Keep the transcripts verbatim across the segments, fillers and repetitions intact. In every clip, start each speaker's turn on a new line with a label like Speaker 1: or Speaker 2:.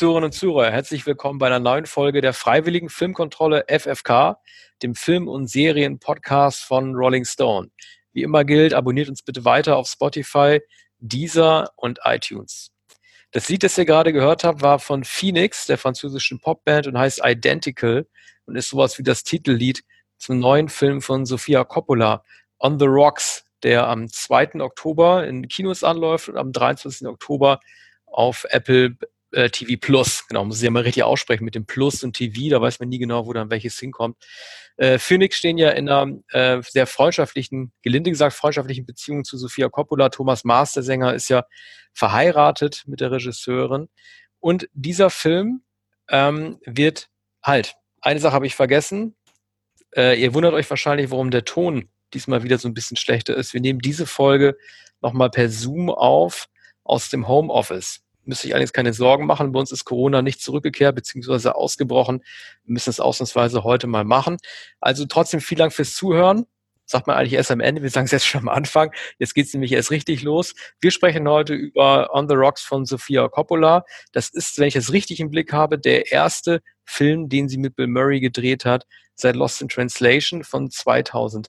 Speaker 1: Zuhörerinnen und Zuhörer, herzlich willkommen bei einer neuen Folge der Freiwilligen Filmkontrolle F F K, dem Film- und Serien-Podcast von Rolling Stone. Wie immer gilt, abonniert uns bitte weiter auf Spotify, Deezer und iTunes. Das Lied, das ihr gerade gehört habt, war von Phoenix, der französischen Popband, und heißt Identical und ist sowas wie das Titellied zum neuen Film von Sofia Coppola, On the Rocks, der am zweiten Oktober in Kinos anläuft und am dreiundzwanzigsten Oktober auf Apple äh, T V Plus. Genau, muss ich ja mal richtig aussprechen mit dem Plus und T V, da weiß man nie genau, wo dann welches hinkommt. Äh, Phoenix stehen ja in einer äh, sehr freundschaftlichen, gelinde gesagt freundschaftlichen Beziehung zu Sofia Coppola. Thomas Maas, der Sänger, ist ja verheiratet mit der Regisseurin. Und dieser Film ähm, wird halt, eine Sache habe ich vergessen, äh, ihr wundert euch wahrscheinlich, warum der Ton diesmal wieder so ein bisschen schlechter ist. Wir nehmen diese Folge nochmal per Zoom auf aus dem Homeoffice. Müsste ich allerdings keine Sorgen machen. Bei uns ist Corona nicht zurückgekehrt bzw. ausgebrochen. Wir müssen es ausnahmsweise heute mal machen. Also trotzdem vielen Dank fürs Zuhören. Sagt man eigentlich erst am Ende. Wir sagen es jetzt schon am Anfang. Jetzt geht es nämlich erst richtig los. Wir sprechen heute über On the Rocks von Sofia Coppola. Das ist, wenn ich es richtig im Blick habe, der erste Film, den sie mit Bill Murray gedreht hat, seit Lost in Translation von zweitausendeins.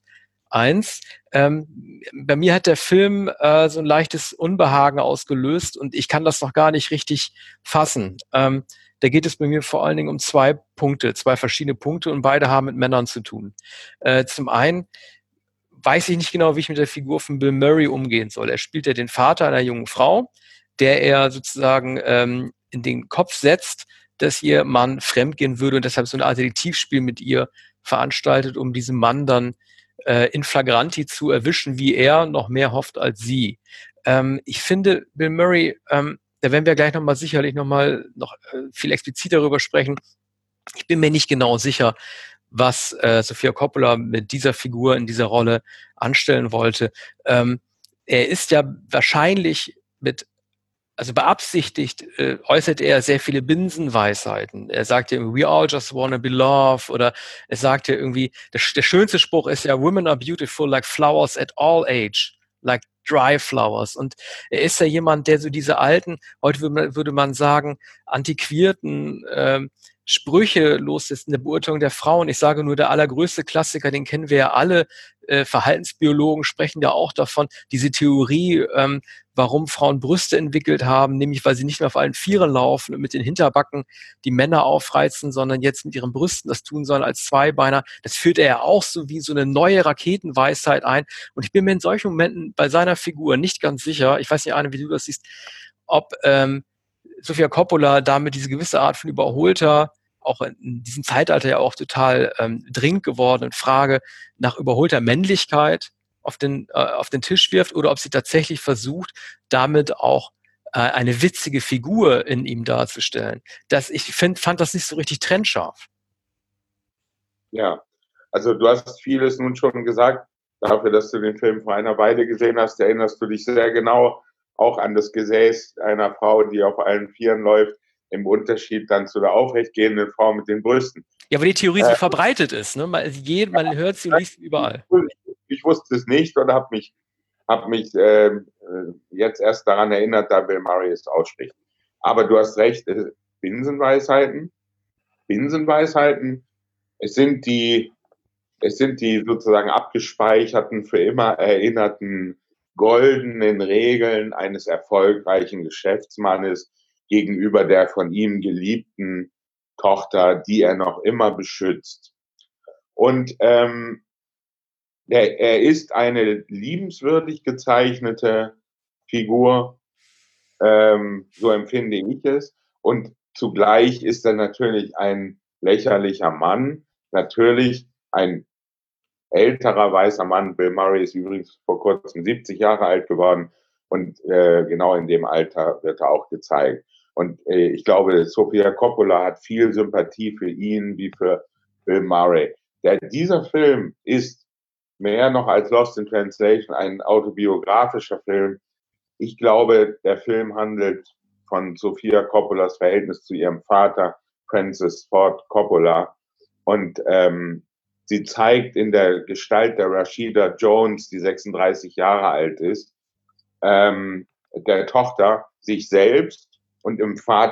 Speaker 1: Ähm, bei mir hat der Film äh, so ein leichtes Unbehagen ausgelöst und ich kann das noch gar nicht richtig fassen. Ähm, da geht es bei mir vor allen Dingen um zwei Punkte, zwei verschiedene Punkte und beide haben mit Männern zu tun. Äh, zum einen weiß ich nicht genau, wie ich mit der Figur von Bill Murray umgehen soll. Er spielt ja den Vater einer jungen Frau, der er sozusagen ähm, in den Kopf setzt, dass ihr Mann fremdgehen würde und deshalb so eine Art Detektivspiel mit ihr veranstaltet, um diesen Mann dann äh, in flagranti zu erwischen, wie er noch mehr hofft als sie. Ähm, ich finde, Bill Murray, ähm, da werden wir gleich nochmal sicherlich nochmal noch äh, viel expliziter darüber sprechen. Ich bin mir nicht genau sicher, was äh, Sofia Coppola mit dieser Figur in dieser Rolle anstellen wollte. Ähm, er ist ja wahrscheinlich mit also beabsichtigt äh, äußert er sehr viele Binsenweisheiten. Er sagt ja, we all just wanna be loved, oder er sagt ja irgendwie, der, der schönste Spruch ist ja, women are beautiful like flowers at all age, like dry flowers. Und er ist ja jemand, der so diese alten, heute würde man, würde man sagen, antiquierten ähm, Sprüche loslässt in der Beurteilung der Frauen. Ich sage nur, der allergrößte Klassiker, den kennen wir ja alle, äh, Verhaltensbiologen sprechen ja auch davon, diese Theorie, ähm, warum Frauen Brüste entwickelt haben, nämlich weil sie nicht mehr auf allen Vieren laufen und mit den Hinterbacken die Männer aufreizen, sondern jetzt mit ihren Brüsten das tun sollen als Zweibeiner. Das führt er ja auch so wie so eine neue Raketenweisheit ein. Und ich bin mir in solchen Momenten bei seiner Figur nicht ganz sicher, ich weiß nicht, Arne, wie du das siehst, ob ähm, Sofia Coppola damit diese gewisse Art von überholter, auch in diesem Zeitalter ja auch total ähm, dringend gewordenen Frage nach überholter Männlichkeit auf den, äh, auf den Tisch wirft oder ob sie tatsächlich versucht, damit auch äh, eine witzige Figur in ihm darzustellen. Das, ich find, fand das nicht so richtig trennscharf.
Speaker 2: Ja, also du hast vieles nun schon gesagt. Dafür, dass du den Film vor einer Weile gesehen hast, erinnerst du dich sehr genau auch an das Gesäß einer Frau, die auf allen Vieren läuft, im Unterschied dann zu der aufrechtgehenden Frau mit den Brüsten.
Speaker 1: Ja, weil die Theorie äh, so verbreitet ist. Ne? Man, je, man hört sie und liest sie überall.
Speaker 2: Ich, ich wusste es nicht oder habe mich, hab mich äh, jetzt erst daran erinnert, da Bill Murray es ausspricht. Aber du hast recht, Binsenweisheiten. Binsenweisheiten, es sind die Es sind die sozusagen abgespeicherten, für immer erinnerten goldenen Regeln eines erfolgreichen Geschäftsmannes gegenüber der von ihm geliebten Tochter, die er noch immer beschützt. Und ähm, er, er ist eine liebenswürdig gezeichnete Figur, ähm, so empfinde ich es. Und zugleich ist er natürlich ein lächerlicher Mann, natürlich ein älterer weißer Mann. Bill Murray ist übrigens vor kurzem siebzig Jahre alt geworden und äh, genau in dem Alter wird er auch gezeigt. Und äh, ich glaube, Sofia Coppola hat viel Sympathie für ihn wie für Bill Murray. Der, dieser Film ist mehr noch als Lost in Translation ein autobiografischer Film. Ich glaube, der Film handelt von Sofia Coppolas Verhältnis zu ihrem Vater, Francis Ford Coppola. Und ähm, sie zeigt in der Gestalt der Rashida Jones, die sechsunddreißig Jahre alt ist, ähm, der Tochter sich selbst und im Vater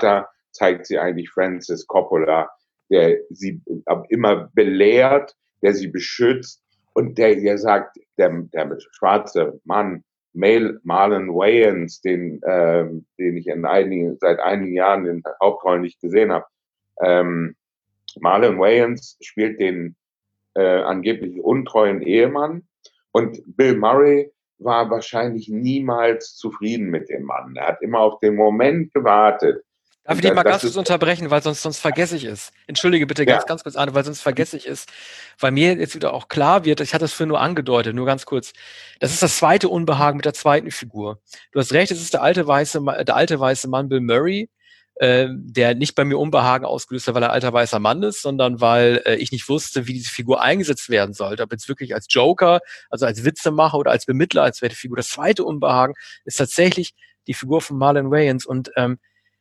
Speaker 2: zeigt sie eigentlich Francis Coppola, der sie immer belehrt, der sie beschützt und der ihr sagt, der, der schwarze Mann, Marlon Wayans, den, ähm, den ich in einigen, seit einigen Jahren in der Hauptrolle nicht gesehen habe. Ähm, Marlon Wayans spielt den äh, angeblich untreuen Ehemann und Bill Murray war wahrscheinlich niemals zufrieden mit dem Mann. Er hat immer auf den Moment gewartet.
Speaker 1: Darf ich dich mal ganz kurz unterbrechen, weil sonst, sonst vergesse ich es. Entschuldige bitte ganz, ja. ganz kurz, Arne, weil sonst vergesse ich es. Weil mir jetzt wieder auch klar wird, ich hatte es für nur angedeutet, nur ganz kurz. Das ist das zweite Unbehagen mit der zweiten Figur. Du hast recht, es ist der alte weiße, der alte weiße Mann Bill Murray, äh, der nicht bei mir Unbehagen ausgelöst hat, weil er alter weißer Mann ist, sondern weil äh, ich nicht wusste, wie diese Figur eingesetzt werden sollte. Ob jetzt wirklich als Joker, also als Witzemacher oder als Bemittler, als Wertefigur. Das zweite Unbehagen ist tatsächlich die Figur von Marlon Wayans und ähm,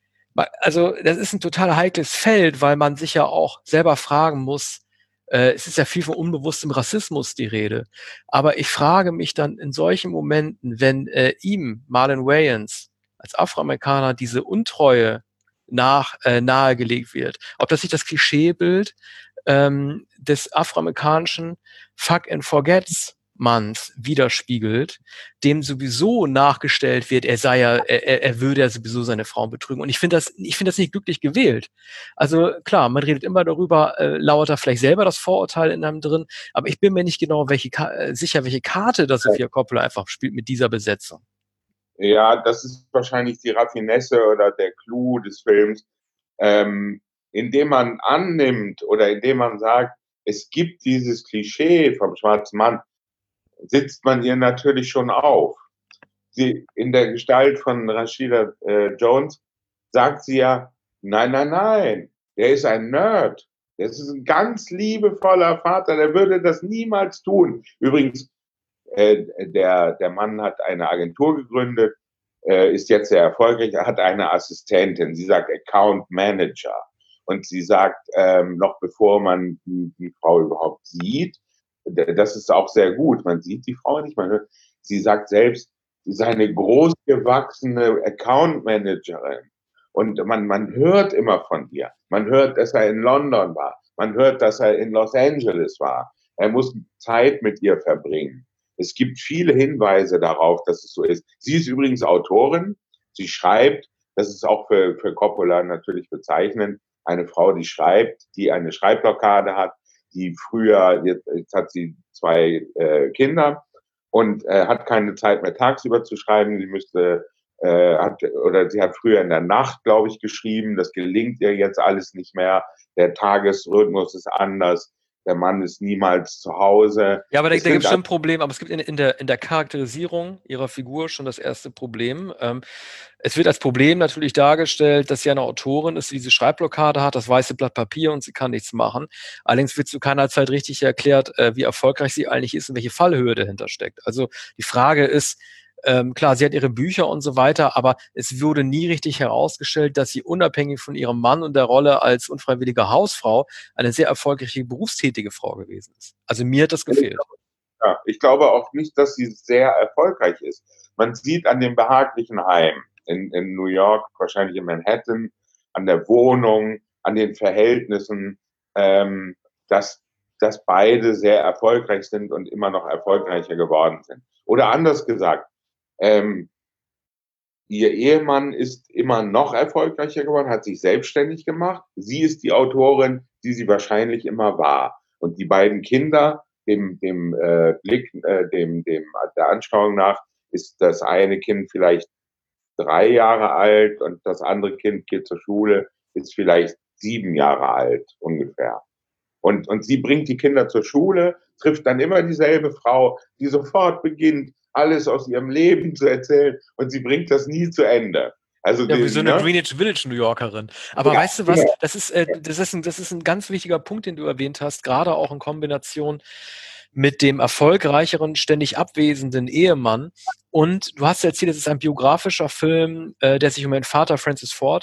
Speaker 1: also das ist ein total heikles Feld, weil man sich ja auch selber fragen muss, äh, es ist ja viel von unbewusstem Rassismus die Rede, aber ich frage mich dann in solchen Momenten, wenn äh, ihm, Marlon Wayans, als Afroamerikaner diese Untreue nach, äh, nahegelegt wird, ob das nicht das Klischeebild ähm, des afroamerikanischen Fuck and Forgets Manns widerspiegelt, dem sowieso nachgestellt wird, er sei ja, er, er würde ja sowieso seine Frauen betrügen. Und ich finde das, ich finde das nicht glücklich gewählt. Also klar, man redet immer darüber, äh, lauert da vielleicht selber das Vorurteil in einem drin, aber ich bin mir nicht genau welche äh, sicher, welche Karte das Sofia Coppola einfach spielt mit dieser Besetzung.
Speaker 2: Ja, das ist wahrscheinlich die Raffinesse oder der Clou des Films, ähm, indem man annimmt oder indem man sagt, es gibt dieses Klischee vom schwarzen Mann, sitzt man ihr natürlich schon auf. Sie, in der Gestalt von Rashida äh, Jones sagt sie ja, nein, nein, nein, der ist ein Nerd. Das ist ein ganz liebevoller Vater, der würde das niemals tun. Übrigens, äh, der, der Mann hat eine Agentur gegründet, äh, ist jetzt sehr erfolgreich, er hat eine Assistentin, sie sagt Account Manager. Und sie sagt, ähm, noch bevor man die, die Frau überhaupt sieht, das ist auch sehr gut, man sieht die Frau nicht, man hört, sie sagt selbst, sie ist eine großgewachsene Account Managerin. Und man, man hört immer von ihr. Man hört, dass er in London war. Man hört, dass er in Los Angeles war. Er muss Zeit mit ihr verbringen. Es gibt viele Hinweise darauf, dass es so ist. Sie ist übrigens Autorin. Sie schreibt, das ist auch für, für Coppola natürlich bezeichnend, eine Frau, die schreibt, die eine Schreibblockade hat, die früher, jetzt, jetzt hat sie zwei äh, Kinder und äh, hat keine Zeit mehr tagsüber zu schreiben. Sie müsste, äh, hat, oder sie hat früher in der Nacht, glaube ich, geschrieben. Das gelingt ihr jetzt alles nicht mehr. Der Tagesrhythmus ist anders. Der Mann ist niemals zu Hause.
Speaker 1: Ja, aber da, da gibt es schon ein Problem, aber es gibt in, in, der, in der Charakterisierung ihrer Figur schon das erste Problem. Ähm, es wird als Problem natürlich dargestellt, dass sie eine Autorin ist, die diese Schreibblockade hat, das weiße Blatt Papier und sie kann nichts machen. Allerdings wird zu keiner Zeit richtig erklärt, äh, wie erfolgreich sie eigentlich ist und welche Fallhöhe dahinter steckt. Also die Frage ist, Ähm, klar, sie hat ihre Bücher und so weiter, aber es wurde nie richtig herausgestellt, dass sie unabhängig von ihrem Mann und der Rolle als unfreiwillige Hausfrau eine sehr erfolgreiche berufstätige Frau gewesen ist. Also mir hat das gefehlt.
Speaker 2: Ja, ich glaube auch nicht, dass sie sehr erfolgreich ist. Man sieht an dem behaglichen Heim in, in New York, wahrscheinlich in Manhattan, an der Wohnung, an den Verhältnissen, ähm, dass, dass beide sehr erfolgreich sind und immer noch erfolgreicher geworden sind. Oder anders gesagt, Ähm, ihr Ehemann ist immer noch erfolgreicher geworden, hat sich selbstständig gemacht. Sie ist die Autorin, die sie wahrscheinlich immer war. Und die beiden Kinder, dem, dem äh, Blick, äh, dem, dem der Anschauung nach, ist das eine Kind vielleicht drei Jahre alt und das andere Kind geht zur Schule, ist vielleicht sieben Jahre alt ungefähr. Und, und sie bringt die Kinder zur Schule, trifft dann immer dieselbe Frau, die sofort beginnt, alles aus ihrem Leben zu erzählen und sie bringt das nie zu Ende. Also
Speaker 1: ja,
Speaker 2: den,
Speaker 1: wie so eine
Speaker 2: ne?
Speaker 1: Greenwich Village New Yorkerin. Aber ja, weißt du was, ja. das, ist, äh, das, ist ein, das ist ein ganz wichtiger Punkt, den du erwähnt hast, gerade auch in Kombination mit dem erfolgreicheren, ständig abwesenden Ehemann. Und du hast erzählt, es ist ein biografischer Film, äh, der sich um den Vater Francis Ford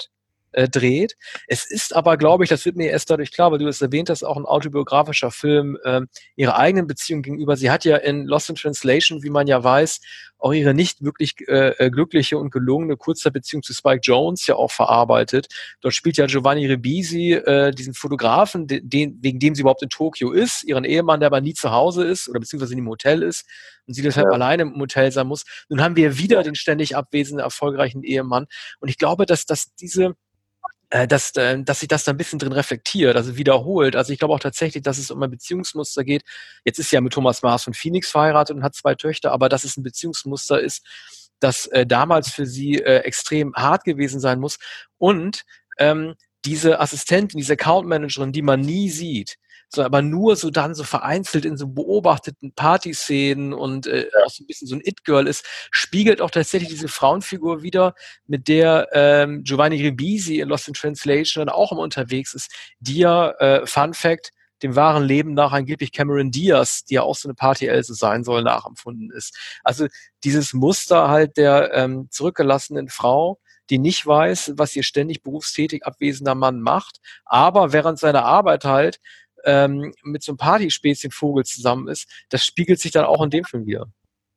Speaker 1: äh, dreht. Es ist aber, glaube ich, das wird mir erst dadurch klar, weil du es erwähnt hast, auch ein autobiografischer Film ähm, ihrer eigenen Beziehung gegenüber. Sie hat ja in Lost in Translation, wie man ja weiß, auch ihre nicht wirklich äh, glückliche und gelungene Kurzzeitbeziehung zu Spike Jonze ja auch verarbeitet. Dort spielt ja Giovanni Ribisi äh, diesen Fotografen, den, wegen dem sie überhaupt in Tokio ist, ihren Ehemann, der aber nie zu Hause ist oder beziehungsweise nie im Hotel ist und sie deshalb
Speaker 2: Ja.
Speaker 1: alleine im Hotel sein muss. Nun haben wir wieder den ständig abwesenden, erfolgreichen Ehemann. Und ich glaube, dass, dass diese äh, dass, äh, dass sich das da ein bisschen drin reflektiert, also wiederholt. Also ich glaube auch tatsächlich, dass es um ein Beziehungsmuster geht. Jetzt ist sie ja mit Thomas Mars von Phoenix verheiratet und hat zwei Töchter, aber dass es ein Beziehungsmuster ist, das äh, damals für sie äh, extrem hart gewesen sein muss. Und ähm, diese Assistentin, diese Account-Managerin, die man nie sieht, so, aber nur so dann so vereinzelt in so beobachteten Partyszenen und äh, auch so ein bisschen so ein It-Girl ist, spiegelt auch tatsächlich diese Frauenfigur wieder, mit der ähm, Giovanni Ribisi in Lost in Translation dann auch immer unterwegs ist, die ja, äh, Fun Fact, dem wahren Leben nach angeblich Cameron Diaz, die ja auch so eine Party-Else sein soll, nachempfunden ist. Also dieses Muster halt der ähm, zurückgelassenen Frau, die nicht weiß, was ihr ständig berufstätig abwesender Mann macht, aber während seiner Arbeit halt ähm, mit so einem Partyspäßchen-Vogel zusammen ist, das spiegelt sich dann auch in dem Film wieder.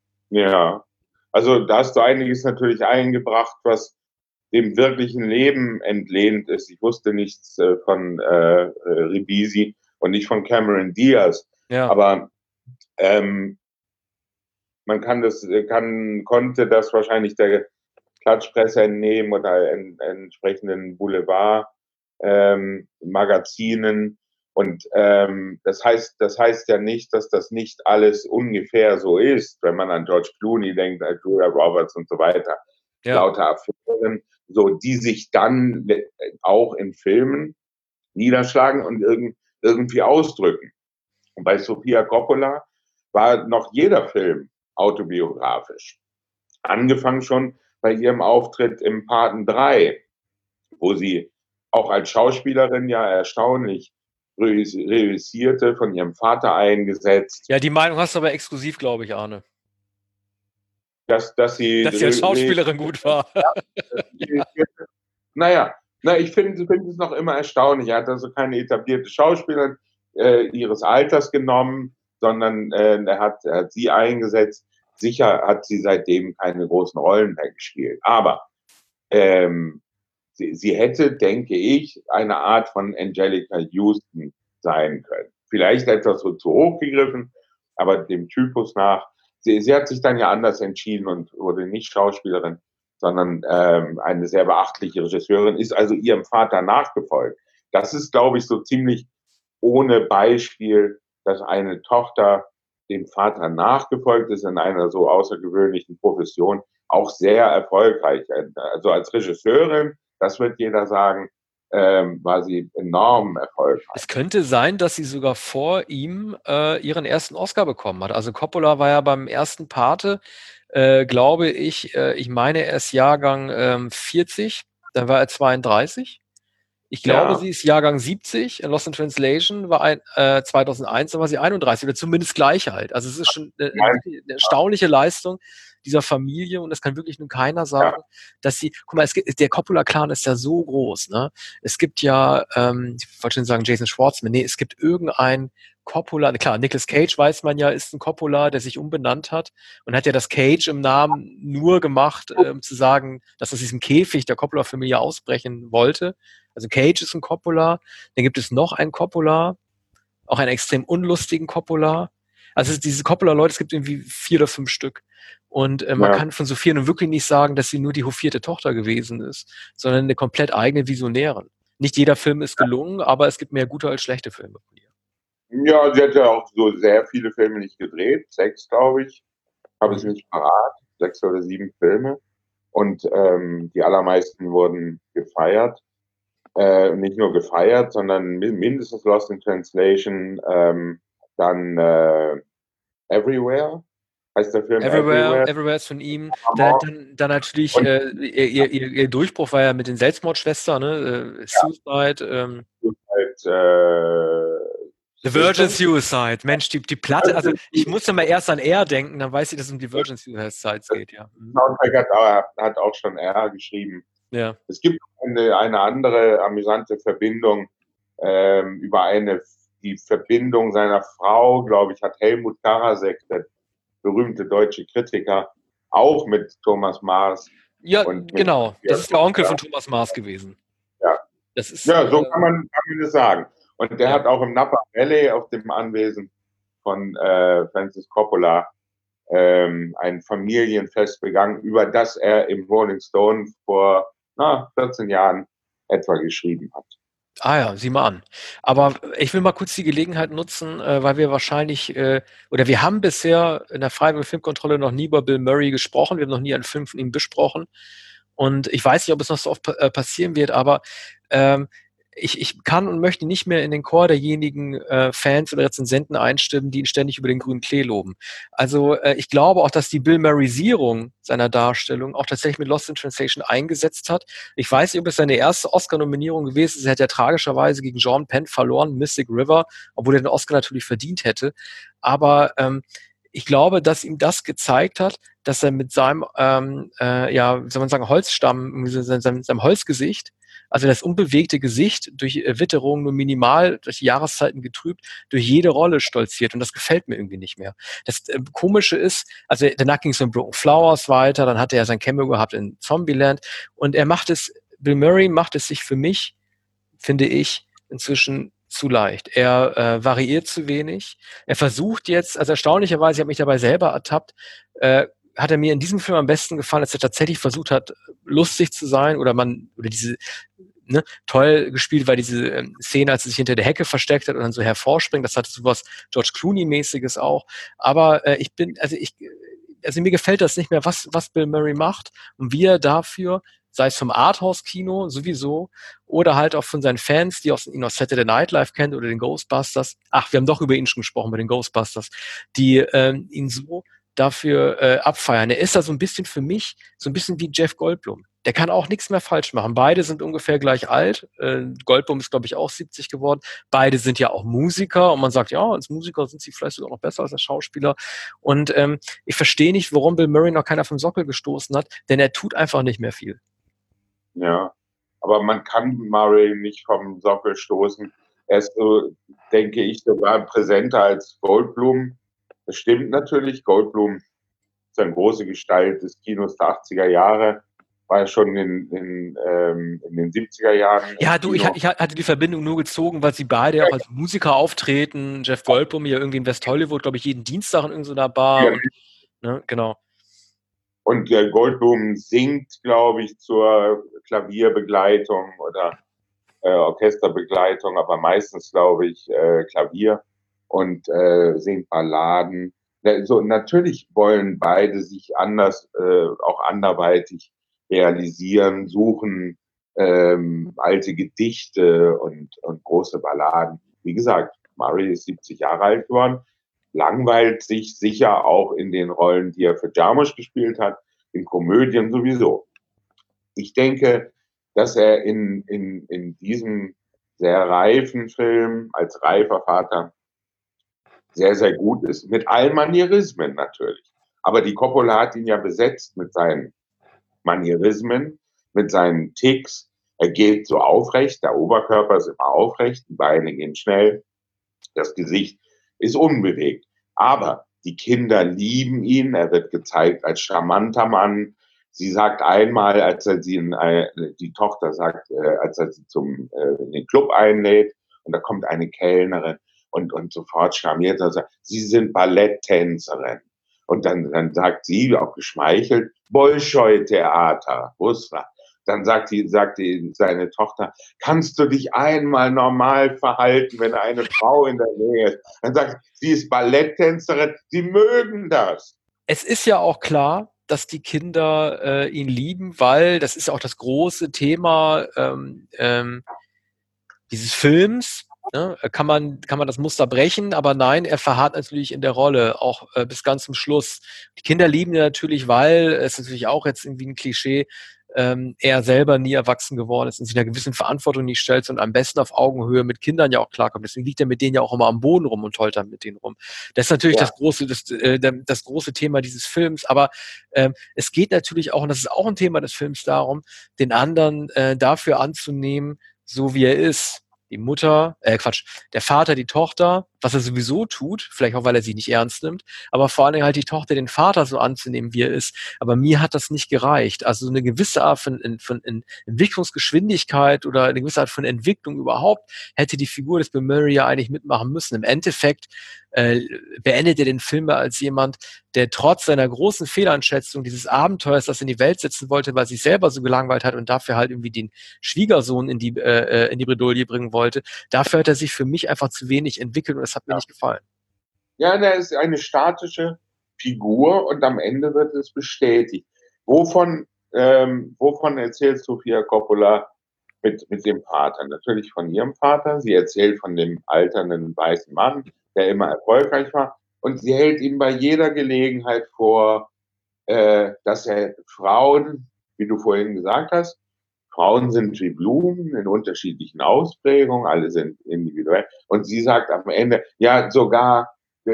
Speaker 2: Ja, also da hast du einiges natürlich eingebracht, was dem wirklichen Leben entlehnt ist. Ich wusste nichts äh, von äh, Ribisi und nicht von Cameron Diaz,
Speaker 1: Ja.
Speaker 2: aber ähm, man kann das, kann, konnte das wahrscheinlich der Klatschpresse entnehmen oder en, entsprechenden Boulevard ähm, Magazinen. Und ähm, das heißt, das heißt ja nicht, dass das nicht alles ungefähr so ist, wenn man an George Clooney denkt, an Julia Roberts und so weiter.
Speaker 1: Ja.
Speaker 2: Lauter Affären, so die sich dann auch in Filmen niederschlagen und irg irgendwie ausdrücken. Und bei Sofia Coppola war noch jeder Film autobiografisch. Angefangen schon bei ihrem Auftritt im Paten drei, wo sie auch als Schauspielerin ja erstaunlich reüssierte, von ihrem Vater eingesetzt.
Speaker 1: Ja, die Meinung hast du aber exklusiv, glaube ich, Arne.
Speaker 2: Dass, dass sie,
Speaker 1: dass sie als Schauspielerin gut war.
Speaker 2: Naja, na, ich finde find es noch immer erstaunlich. Er hat also keine etablierte Schauspielerin äh, ihres Alters genommen, sondern äh, er, hat, er hat sie eingesetzt. Sicher hat sie seitdem keine großen Rollen mehr gespielt. Aber ähm, sie, sie hätte, denke ich, eine Art von Angelica Houston sein können. Vielleicht etwas so zu hoch gegriffen, aber dem Typus nach. Sie, sie hat sich dann ja anders entschieden und wurde nicht Schauspielerin, sondern ähm, eine sehr beachtliche Regisseurin, ist also ihrem Vater nachgefolgt. Das ist, glaube ich, so ziemlich ohne Beispiel, dass eine Tochter dem Vater nachgefolgt ist in einer so außergewöhnlichen Profession, auch sehr erfolgreich. Also als Regisseurin, das wird jeder sagen, ähm, war sie enorm erfolgreich.
Speaker 1: Es könnte sein, dass sie sogar vor ihm äh, ihren ersten Oscar bekommen hat. Also Coppola war ja beim ersten Pate, äh, glaube ich, äh, ich meine, er ist Jahrgang ähm, vierzig, dann war er zweiunddreißig. Ich glaube,
Speaker 2: Ja.
Speaker 1: sie ist Jahrgang siebzig. Lost in Translation war ein, äh, zweitausendeins, da war sie einunddreißig oder zumindest gleich alt. Also es ist schon eine, eine, eine erstaunliche Leistung dieser Familie und das kann wirklich nun keiner sagen, ja. dass sie, guck mal, es gibt, der Coppola-Clan ist ja so groß, ne? Es gibt ja, ähm, ich wollte schon sagen Jason Schwartzman, nee, es gibt irgendein Coppola, klar, Nicolas Cage weiß man ja, ist ein Coppola, der sich umbenannt hat und hat ja das Cage im Namen nur gemacht, äh, um zu sagen, dass aus diesem Käfig der Coppola-Familie ausbrechen wollte. Also Cage ist ein Coppola, dann gibt es noch einen Coppola, auch einen extrem unlustigen Coppola. Also diese Coppola-Leute, es gibt irgendwie vier oder fünf Stück. Und äh, man ja. kann von Sophia nun wirklich nicht sagen, dass sie nur die hofierte Tochter gewesen ist, sondern eine komplett eigene Visionärin. Nicht jeder Film ist gelungen, aber es gibt mehr gute als schlechte Filme von ihr.
Speaker 2: Ja, sie hat ja auch so sehr viele Filme nicht gedreht. Sechs, glaube ich. Habe ich nicht parat. Sechs oder sieben Filme. Und ähm, die allermeisten wurden gefeiert. Äh, nicht nur gefeiert, sondern mindestens Lost in Translation, ähm, dann äh, Everywhere, heißt der Film
Speaker 1: Everywhere,
Speaker 2: Everywhere,
Speaker 1: Everywhere ist von ihm. Dann, dann, dann natürlich, äh, ihr, ihr, ihr Durchbruch war ja mit den Selbstmordschwestern, ne? Äh, Suicide. Ja. Ähm,
Speaker 2: Suicide äh,
Speaker 1: The Virgin Suicide, Mensch, die, die Platte, also ich musste mal erst an R denken, dann weiß ich, dass es um die Virgin Suicide geht, ja.
Speaker 2: Soundtrack hat, hat auch schon R geschrieben.
Speaker 1: Ja.
Speaker 2: Es gibt eine, eine andere amüsante Verbindung ähm, über eine, die Verbindung seiner Frau, glaube ich, hat Helmut Karasek, der berühmte deutsche Kritiker, auch mit Thomas Mars
Speaker 1: Ja,
Speaker 2: und mit
Speaker 1: genau. Das ist der Onkel von Thomas Mars gewesen.
Speaker 2: ja.
Speaker 1: Das ist,
Speaker 2: Ja, so
Speaker 1: äh,
Speaker 2: kann man, kann man das sagen. Und der
Speaker 1: ja.
Speaker 2: hat auch im Napa Valley auf dem Anwesen von äh, Francis Coppola ähm, ein Familienfest begangen, über das er im Rolling Stone vor na, vierzehn Jahren etwa geschrieben hat.
Speaker 1: Ah ja, sieh mal an. Aber ich will mal kurz die Gelegenheit nutzen, äh, weil wir wahrscheinlich, äh, oder wir haben bisher in der Freiwilligen Filmkontrolle noch nie über Bill Murray gesprochen. Wir haben noch nie einen Film von ihm besprochen. Und ich weiß nicht, ob es noch so oft pa- äh, passieren wird, aber ähm, ich, ich kann und möchte nicht mehr in den Chor derjenigen äh, Fans oder Rezensenten einstimmen, die ihn ständig über den grünen Klee loben. Also äh, ich glaube auch, dass die Bill Murraysierung seiner Darstellung auch tatsächlich mit Lost in Translation eingesetzt hat. Ich weiß nicht, ob es seine erste Oscar-Nominierung gewesen ist. Er hat ja tragischerweise gegen Sean Penn verloren, Mystic River, obwohl er den Oscar natürlich verdient hätte. Aber ähm, ich glaube, dass ihm das gezeigt hat, dass er mit seinem, ähm, äh, ja, wie soll man sagen, Holzstamm, seinem, seinem Holzgesicht, also das unbewegte Gesicht durch äh, Witterung nur minimal, durch die Jahreszeiten getrübt, durch jede Rolle stolziert. Und das gefällt mir irgendwie nicht mehr. Das äh, Komische ist, also danach ging es in Broken Flowers weiter, dann hatte er sein Cameo gehabt in Zombieland. Und er macht es, Bill Murray macht es sich für mich, finde ich, inzwischen zu leicht. Er äh, variiert zu wenig. Er versucht jetzt, also erstaunlicherweise, ich habe mich dabei selber ertappt, äh, hat er mir in diesem Film am besten gefallen, als er tatsächlich versucht hat, lustig zu sein oder man, oder diese, ne, toll gespielt, weil diese ähm, Szene, als er sich hinter der Hecke versteckt hat und dann so hervorspringt, das hatte sowas George Clooney-mäßiges auch. Aber äh, ich bin, also ich, also mir gefällt das nicht mehr, was, was Bill Murray macht und wie er dafür, sei es vom Arthouse-Kino sowieso oder halt auch von seinen Fans, die aus, ihn aus Saturday Night Live kennen oder den Ghostbusters. Ach, wir haben doch über ihn schon gesprochen, bei den Ghostbusters, die ähm, ihn so dafür äh, abfeiern. Er ist da so ein bisschen für mich, so ein bisschen wie Jeff Goldblum. Der kann auch nichts mehr falsch machen. Beide sind ungefähr gleich alt. Äh, Goldblum ist, glaube ich, auch siebzig geworden. Beide sind ja auch Musiker und man sagt, ja, als Musiker sind sie vielleicht sogar noch besser als als Schauspieler. Und ähm, ich verstehe nicht, warum Bill Murray noch keiner vom Sockel gestoßen hat, denn er tut einfach nicht mehr viel.
Speaker 2: Ja, aber man kann Murray nicht vom Sockel stoßen. Er ist so, denke ich, sogar präsenter als Goldblum. Das stimmt natürlich. Goldblum ist eine große Gestalt des Kinos der achtziger Jahre, war schon in, in, ähm, in den siebziger Jahren.
Speaker 1: Ja, du, ich, ich hatte die Verbindung nur gezogen, weil sie beide ja auch als Musiker auftreten. Jeff Goldblum ja irgendwie in West Hollywood, glaube ich, jeden Dienstag in irgendeiner Bar.
Speaker 2: Ja.
Speaker 1: Und, ne, genau.
Speaker 2: Und äh, Goldblum singt, glaube ich, zur Klavierbegleitung oder äh, Orchesterbegleitung, aber meistens, glaube ich, äh, Klavier und äh, singt Balladen. So, natürlich wollen beide sich anders, äh, auch anderweitig realisieren, suchen ähm, alte Gedichte und, und große Balladen. Wie gesagt, Murray ist siebzig Jahre alt geworden, langweilt sich sicher auch in den Rollen, die er für Jarmusch gespielt hat, in Komödien sowieso. Ich denke, dass er in, in, in diesem sehr reifen Film als reifer Vater sehr, sehr gut ist. Mit allen Manierismen natürlich. Aber die Coppola hat ihn ja besetzt mit seinen Manierismen, mit seinen Ticks. Er geht so aufrecht, der Oberkörper ist immer aufrecht, die Beine gehen schnell, das Gesicht ist unbewegt. Aber die Kinder lieben ihn, er wird gezeigt als charmanter Mann. Sie sagt einmal, als er sie in, äh, die Tochter sagt, äh, als er sie zum äh, in den Club einlädt und da kommt eine Kellnerin und, und sofort charmiert er, sagt, Sie sind Balletttänzerin. Und dann, dann sagt sie, auch geschmeichelt, Bolschoi-Theater, Rusra. Dann sagt, die, sagt die, seine Tochter, kannst du dich einmal normal verhalten, wenn eine Frau in der Nähe ist? Dann sagt sie ist Balletttänzerin, sie mögen das.
Speaker 1: Es ist ja auch klar, dass die Kinder äh, ihn lieben, weil das ist ja auch das große Thema ähm, ähm, dieses Films. Ne? Kann man, kann man das Muster brechen, aber nein, er verharrt natürlich in der Rolle, auch äh, bis ganz zum Schluss. Die Kinder lieben ihn natürlich, weil es ist natürlich auch jetzt irgendwie ein Klischee, ähm, er selber nie erwachsen geworden ist und sich einer gewissen Verantwortung nicht stellt und am besten auf Augenhöhe mit Kindern ja auch klarkommt. Deswegen liegt er mit denen ja auch immer am Boden rum und tollt dann mit denen rum. Das ist natürlich
Speaker 2: Ja.
Speaker 1: das große, das, äh, das große Thema dieses Films. Aber ähm, es geht natürlich auch, und das ist auch ein Thema des Films, darum, den anderen äh, dafür anzunehmen, so wie er ist. Die Mutter, äh Quatsch, der Vater, die Tochter, was er sowieso tut, vielleicht auch, weil er sie nicht ernst nimmt, aber vor allen Dingen halt die Tochter, den Vater so anzunehmen, wie er ist. Aber mir hat das nicht gereicht. Also so eine gewisse Art von, von Entwicklungsgeschwindigkeit oder eine gewisse Art von Entwicklung überhaupt hätte die Figur des Bill Murray ja eigentlich mitmachen müssen. Im Endeffekt äh, beendet er den Film als jemand, der trotz seiner großen Fehleinschätzung dieses Abenteuers, das in die Welt setzen wollte, weil er sich selber so gelangweilt hat und dafür halt irgendwie den Schwiegersohn in die, äh, in die Bredouille bringen wollte, dafür hat er sich für mich einfach zu wenig entwickelt und das hat mir
Speaker 2: Ja.
Speaker 1: nicht gefallen.
Speaker 2: Ja, der ist eine statische Figur und am Ende wird es bestätigt. Wovon, ähm, wovon erzählt Sofia Coppola mit, mit dem Vater? Natürlich von ihrem Vater. Sie erzählt von dem alternden weißen Mann, der immer erfolgreich war. Und sie hält ihm bei jeder Gelegenheit vor, äh, dass er Frauen, wie du vorhin gesagt hast, Frauen sind wie Blumen in unterschiedlichen Ausprägungen, alle sind individuell. Und sie sagt am Ende, ja, sogar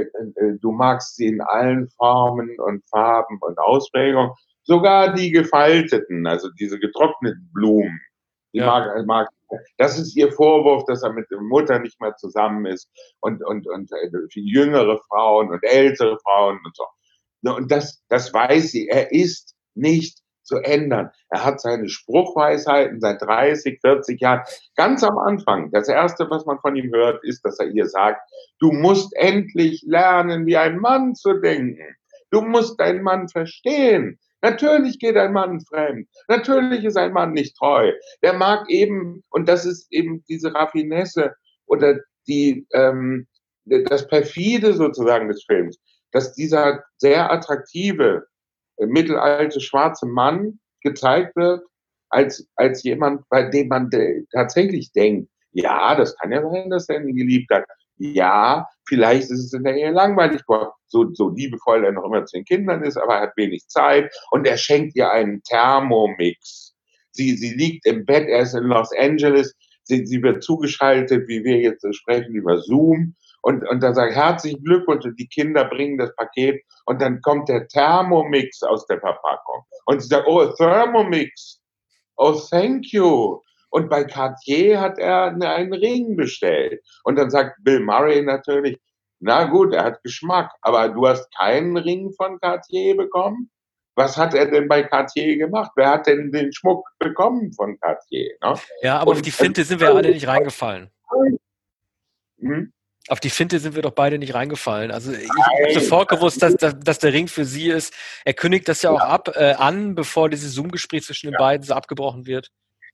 Speaker 2: du magst sie in allen Formen und Farben und Ausprägungen, sogar die gefalteten, also diese getrockneten Blumen, die
Speaker 1: Ja.
Speaker 2: mag, mag, das ist ihr Vorwurf, dass er mit der Mutter nicht mehr zusammen ist und, und, und jüngere Frauen und ältere Frauen und so. Und das, das weiß sie, er ist nicht zu ändern. Er hat seine Spruchweisheiten seit dreißig, vierzig Jahren. Ganz am Anfang, das Erste, was man von ihm hört, ist, dass er ihr sagt, du musst endlich lernen, wie ein Mann zu denken. Du musst deinen Mann verstehen. Natürlich geht ein Mann fremd. Natürlich ist ein Mann nicht treu. Der mag eben, und das ist eben diese Raffinesse oder die, ähm, das Perfide sozusagen des Films, dass dieser sehr attraktive, mittelalte schwarze Mann gezeigt wird, als, als jemand, bei dem man de- tatsächlich denkt, ja, das kann ja sein, dass er ihn geliebt hat. Ja, vielleicht ist es in der Ehe langweilig, so, so liebevoll er noch immer zu den Kindern ist, aber er hat wenig Zeit und er schenkt ihr einen Thermomix. Sie, sie liegt im Bett, er ist in Los Angeles, sie, sie wird zugeschaltet, wie wir jetzt sprechen, über Zoom. Und, und dann sagt, herzlichen Glückwunsch, und die Kinder bringen das Paket und dann kommt der Thermomix aus der Verpackung. Und sie sagt, oh, Thermomix, oh, thank you. Und bei Cartier hat er einen Ring bestellt. Und dann sagt Bill Murray natürlich, na gut, er hat Geschmack, aber du hast keinen Ring von Cartier bekommen? Was hat er denn bei Cartier gemacht? Wer hat denn den Schmuck bekommen von Cartier? Ne?
Speaker 1: Ja, aber
Speaker 2: und,
Speaker 1: auf die Finte sind wir alle nicht reingefallen.
Speaker 2: Hm?
Speaker 1: Auf die Finte sind wir doch beide nicht reingefallen. Also ich, ich habe sofort gewusst, dass, dass, dass der Ring für sie ist. Er kündigt das ja auch ja. ab äh, an, bevor dieses Zoom-Gespräch zwischen den ja. beiden so abgebrochen wird.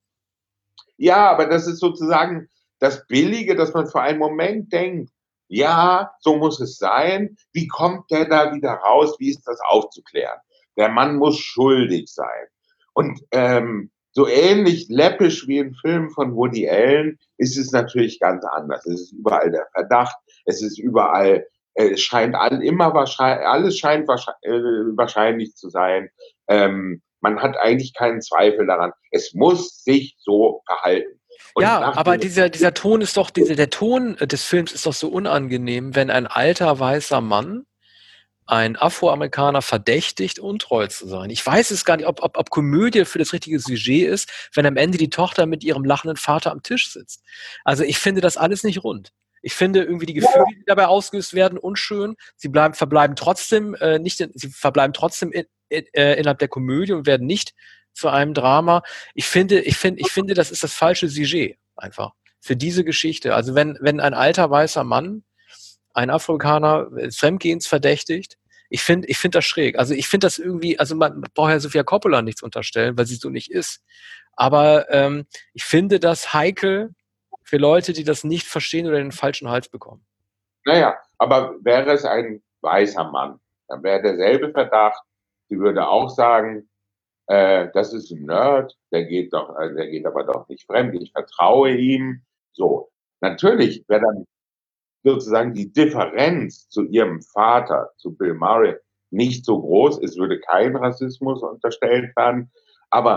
Speaker 2: Ja, aber das ist sozusagen das Billige, dass man für einen Moment denkt, ja, so muss es sein. Wie kommt der da wieder raus? Wie ist das aufzuklären? Der Mann muss schuldig sein. Und ähm, so ähnlich läppisch wie im Film von Woody Allen ist es natürlich ganz anders. Es ist überall der Verdacht, es ist überall, äh, es scheint all, immer wahrscheinlich, alles scheint wahrscheinlich, äh, wahrscheinlich zu sein. Ähm, man hat eigentlich keinen Zweifel daran. Es muss sich so verhalten.
Speaker 1: Und ja, aber dieser, dieser Ton ist doch, dieser, der Ton des Films ist doch so unangenehm, wenn ein alter weißer Mann ein Afroamerikaner verdächtigt, untreu zu sein. Ich weiß es gar nicht, ob, ob, ob Komödie für das richtige Sujet ist, wenn am Ende die Tochter mit ihrem lachenden Vater am Tisch sitzt. Also ich finde das alles nicht rund. Ich finde irgendwie die Gefühle, die dabei ausgelöst werden, unschön. Sie bleiben, verbleiben trotzdem äh, nicht, in, sie verbleiben trotzdem in, in, äh, innerhalb der Komödie und werden nicht zu einem Drama. Ich finde, ich finde, ich finde, das ist das falsche Sujet einfach für diese Geschichte. Also wenn, wenn ein alter weißer Mann ein Afrikaner Fremdgehens verdächtigt. Ich finde ich finde das schräg. Also ich finde das irgendwie, also man braucht ja Sofia Coppola nichts unterstellen, weil sie so nicht ist. Aber ähm, ich finde das heikel für Leute, die das nicht verstehen oder den falschen Hals bekommen.
Speaker 2: Naja, aber wäre es ein weißer Mann, dann wäre derselbe Verdacht. Sie würde auch sagen, äh, das ist ein Nerd, der geht doch, äh, der geht aber doch nicht fremd, ich vertraue ihm. So, natürlich wäre dann sozusagen die Differenz zu ihrem Vater, zu Bill Murray, nicht so groß. Es würde kein Rassismus unterstellt werden. Aber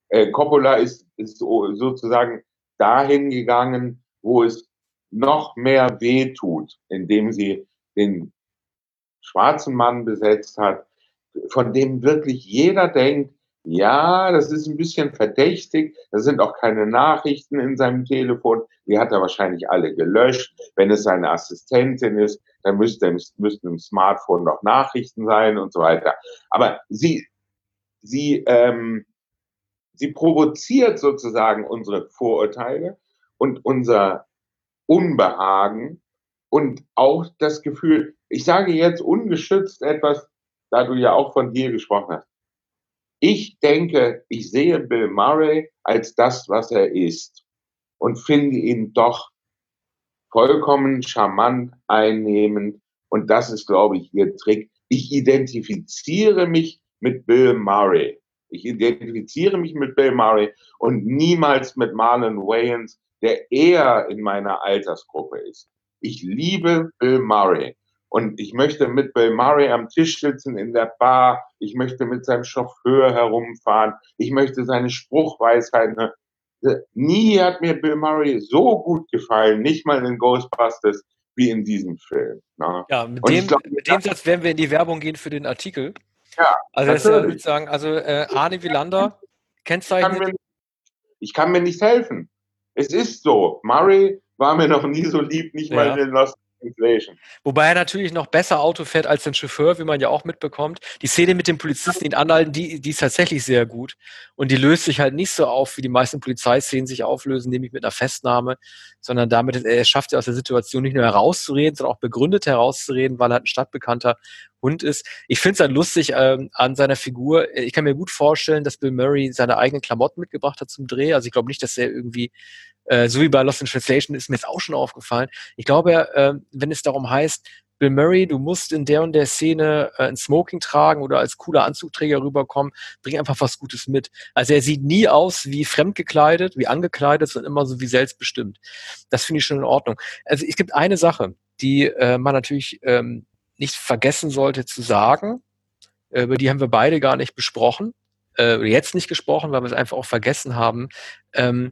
Speaker 2: Äh, Coppola ist, ist so, sozusagen dahin gegangen, wo es noch mehr wehtut, indem sie den schwarzen Mann besetzt hat, von dem wirklich jeder denkt, ja, das ist ein bisschen verdächtig, da sind auch keine Nachrichten in seinem Telefon, die hat er wahrscheinlich alle gelöscht. Wenn es seine Assistentin ist, dann müsste, müssten im Smartphone noch Nachrichten sein und so weiter. Aber sie, sie, ähm, sie provoziert sozusagen unsere Vorurteile und unser Unbehagen und auch das Gefühl, ich sage jetzt ungeschützt etwas, da du ja auch von dir gesprochen hast. Ich denke, ich sehe Bill Murray als das, was er ist und finde ihn doch vollkommen charmant, einnehmend und das ist, glaube ich, ihr Trick. Ich identifiziere mich mit Bill Murray. Ich identifiziere mich mit Bill Murray und niemals mit Marlon Wayans, der eher in meiner Altersgruppe ist. Ich liebe Bill Murray und ich möchte mit Bill Murray am Tisch sitzen in der Bar. Ich möchte mit seinem Chauffeur herumfahren. Ich möchte seine Spruchweisheiten hören. Nie hat mir Bill Murray so gut gefallen, nicht mal in Ghostbusters, wie in diesem Film. Ne?
Speaker 1: Ja, mit
Speaker 2: Und ich
Speaker 1: dem,
Speaker 2: glaub,
Speaker 1: mit dem Satz werden wir in die Werbung gehen für den Artikel.
Speaker 2: ja,
Speaker 1: Also das ist ja
Speaker 2: natürlich.
Speaker 1: sozusagen, also äh, Arne Wielander
Speaker 2: Ich kann,
Speaker 1: kennzeichnet.
Speaker 2: mir, ich kann mir nicht helfen. Es ist so. Murray war mir noch nie so lieb, nicht
Speaker 1: Ja.
Speaker 2: mal in Lost Translation.
Speaker 1: Wobei er natürlich noch besser Auto fährt als den Chauffeur, wie man ja auch mitbekommt. Die Szene mit dem Polizisten, ihn anhalten, die, die ist tatsächlich sehr gut. Und die löst sich halt nicht so auf, wie die meisten Polizeiszenen sich auflösen, nämlich mit einer Festnahme, sondern damit, er schafft ja aus der Situation nicht nur herauszureden, sondern auch begründet herauszureden, weil er halt ein stadtbekannter Hund ist. Ich finde es halt lustig ähm, an seiner Figur. Ich kann mir gut vorstellen, dass Bill Murray seine eigenen Klamotten mitgebracht hat zum Dreh. Also ich glaube nicht, dass er irgendwie Äh, so wie bei Lost in Translation ist mir jetzt auch schon aufgefallen. Ich glaube, äh, wenn es darum heißt, Bill Murray, du musst in der und der Szene äh, ein Smoking tragen oder als cooler Anzugträger rüberkommen, bring einfach was Gutes mit. Also er sieht nie aus wie fremd gekleidet, wie angekleidet, sondern immer so wie selbstbestimmt. Das finde ich schon in Ordnung. Also es gibt eine Sache, die äh, man natürlich ähm, nicht vergessen sollte zu sagen, äh, über die haben wir beide gar nicht besprochen, äh, jetzt nicht gesprochen, weil wir es einfach auch vergessen haben. Ähm,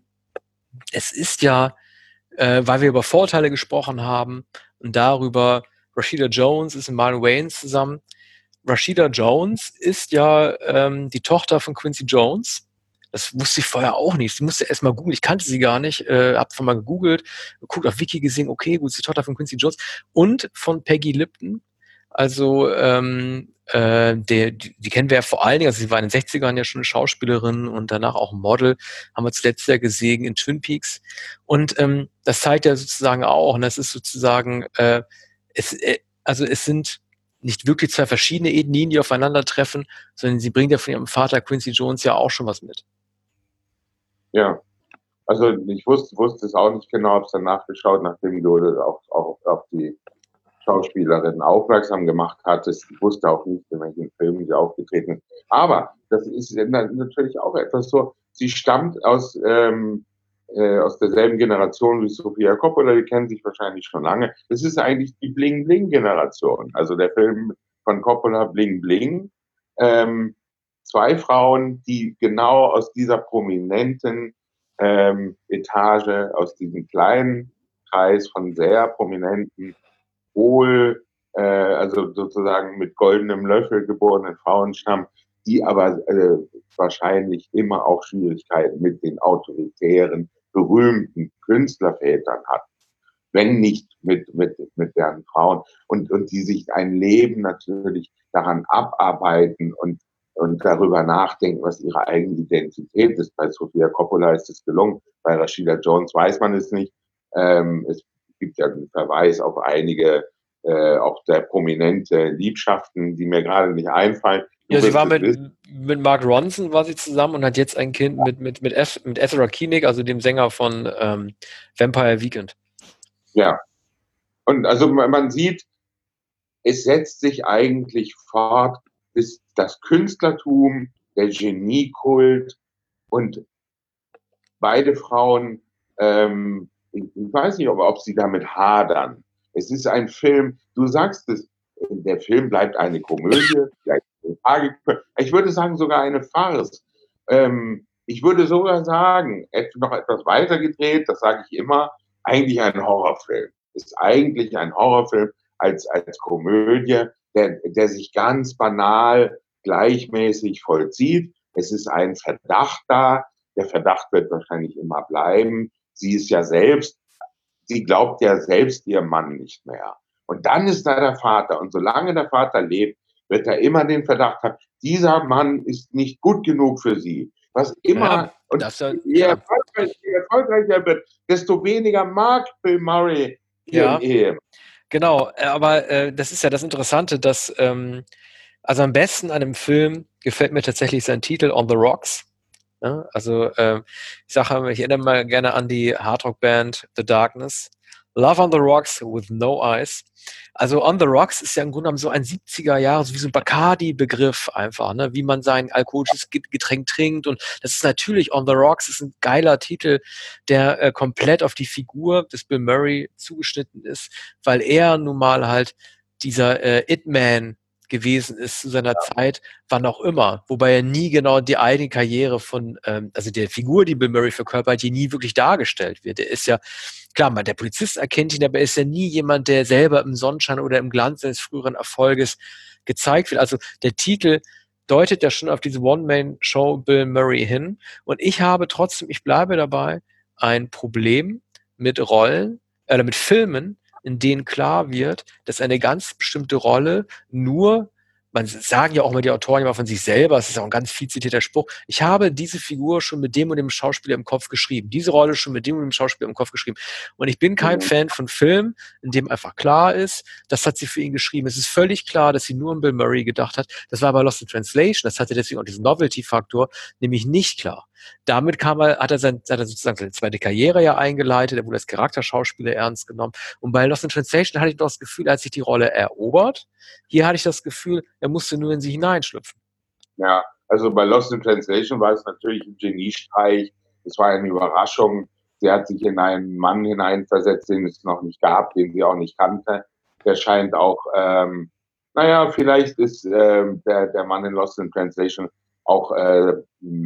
Speaker 1: Es ist ja, äh, weil wir über Vorteile gesprochen haben und darüber, Rashida Jones ist mit Marlon Wayans zusammen. Rashida Jones ist ja ähm, die Tochter von Quincy Jones. Das wusste ich vorher auch nicht. Sie musste erst mal googeln. Ich kannte sie gar nicht. Äh, hab von mal gegoogelt, geguckt auf Wiki gesehen, okay, gut, sie ist die Tochter von Quincy Jones und von Peggy Lipton. Also ähm, äh, der, die, die kennen wir ja vor allen Dingen, also sie war in den sechzigern ja schon eine Schauspielerin und danach auch ein Model, haben wir zuletzt ja gesehen in Twin Peaks. Und ähm, das zeigt ja sozusagen auch, und das ist sozusagen, äh, es, äh, also es sind nicht wirklich zwei verschiedene Ethnien, die aufeinandertreffen, sondern sie bringt ja von ihrem Vater Quincy Jones ja auch schon was mit.
Speaker 2: Ja, also ich wusste, wusste es auch nicht genau, habe es dann nachgeschaut, nachdem du auch, auch auf die Schauspielerin aufmerksam gemacht hattest. Ich wusste auch nicht, in welchen Filmen sie aufgetreten ist. Aber das ist natürlich auch etwas so, sie stammt aus, ähm, äh, aus derselben Generation wie Sofia Coppola, die kennen sich wahrscheinlich schon lange. Das ist eigentlich die Bling-Bling-Generation. Also der Film von Coppola Bling Bling. Ähm, zwei Frauen, die genau aus dieser prominenten ähm, Etage, aus diesem kleinen Kreis von sehr prominenten wohl, äh, also sozusagen mit goldenem Löffel geborenen Frauen stammen, die aber äh, wahrscheinlich immer auch Schwierigkeiten mit den autoritären, berühmten Künstlervätern hatten, wenn nicht mit, mit, mit deren Frauen und, und die sich ein Leben natürlich daran abarbeiten und, und darüber nachdenken, was ihre eigene Identität ist. Bei Sofia Coppola ist es gelungen, bei Rashida Jones weiß man es nicht. Ähm, es gibt ja einen Verweis auf einige äh, auch der prominente Liebschaften, die mir gerade nicht einfallen.
Speaker 1: Du ja, sie war mit, mit Mark Ronson war sie zusammen und hat jetzt ein Kind mit, mit, mit, Eth, mit Ezra Koenig, also dem Sänger von ähm, Vampire Weekend.
Speaker 2: Ja. Und also man sieht, es setzt sich eigentlich fort, bis das Künstlertum, der Geniekult und beide Frauen, ähm, ich weiß nicht, ob, ob sie damit hadern. Es ist ein Film, du sagst es, der Film bleibt eine Komödie, vielleicht eine Tragik, ich würde sagen sogar eine Farce. Ähm, ich würde sogar sagen, noch etwas weiter gedreht, das sage ich immer, eigentlich ein Horrorfilm. Ist eigentlich ein Horrorfilm als, als Komödie, der, der sich ganz banal gleichmäßig vollzieht. Es ist ein Verdacht da. Der Verdacht wird wahrscheinlich immer bleiben. Sie ist ja selbst, sie glaubt ja selbst ihrem Mann nicht mehr. Und dann ist da der Vater. Und solange der Vater lebt, wird er immer den Verdacht haben, dieser Mann ist nicht gut genug für sie. Was immer,
Speaker 1: Ja,
Speaker 2: und
Speaker 1: das, äh,
Speaker 2: je
Speaker 1: klar.
Speaker 2: erfolgreicher, je erfolgreicher er wird, desto weniger mag Bill Murray ihren
Speaker 1: Ja,
Speaker 2: Ehemann.
Speaker 1: genau. Äh, Aber äh, das ist ja das Interessante, dass ähm, also am besten an einem Film gefällt mir tatsächlich sein Titel On the Rocks. Ja, also äh, ich sage, ich erinnere mal gerne an die Hardrock-Band The Darkness. Love on the Rocks with no eyes. Also On the Rocks ist ja im Grunde genommen so ein siebziger Jahre, so wie so ein Bacardi-Begriff einfach, ne? Wie man sein alkoholisches Getränk trinkt. Und das ist natürlich On the Rocks, ist ein geiler Titel, der äh, komplett auf die Figur des Bill Murray zugeschnitten ist, weil er nun mal halt dieser äh, It-Man gewesen ist zu seiner Zeit, wann auch immer, wobei er nie genau die eigene Karriere von, ähm, also der Figur, die Bill Murray verkörpert, die nie wirklich dargestellt wird. Er ist ja, klar, man, der Polizist erkennt ihn, aber er ist ja nie jemand, der selber im Sonnenschein oder im Glanz seines früheren Erfolges gezeigt wird. Also der Titel deutet ja schon auf diese One-Man-Show Bill Murray hin. Und ich habe trotzdem, ich bleibe dabei, ein Problem mit Rollen, äh, mit Filmen, in denen klar wird, dass eine ganz bestimmte Rolle nur, man sagen ja auch mal die Autoren immer von sich selber, es ist auch ein ganz viel zitierter Spruch, ich habe diese Figur schon mit dem und dem Schauspieler im Kopf geschrieben, diese Rolle schon mit dem und dem Schauspieler im Kopf geschrieben. Und ich bin kein Fan von Filmen, in dem einfach klar ist, das hat sie für ihn geschrieben. Es ist völlig klar, dass sie nur an Bill Murray gedacht hat. Das war bei Lost in Translation, das hatte deswegen auch diesen Novelty-Faktor, nämlich nicht klar. Damit kam er, hat er, sein, hat er sozusagen seine zweite Karriere ja eingeleitet, er wurde als Charakterschauspieler ernst genommen. Und bei Lost in Translation hatte ich doch das Gefühl, er hat sich die Rolle erobert. Hier hatte ich das Gefühl, er musste nur in sie hineinschlüpfen.
Speaker 2: Ja, also bei Lost in Translation war es natürlich ein Geniestreich. Es war eine Überraschung. Sie hat sich in einen Mann hineinversetzt, den es noch nicht gab, den sie auch nicht kannte. Der scheint auch, ähm, naja, vielleicht ist ähm, der, der Mann in Lost in Translation auch äh,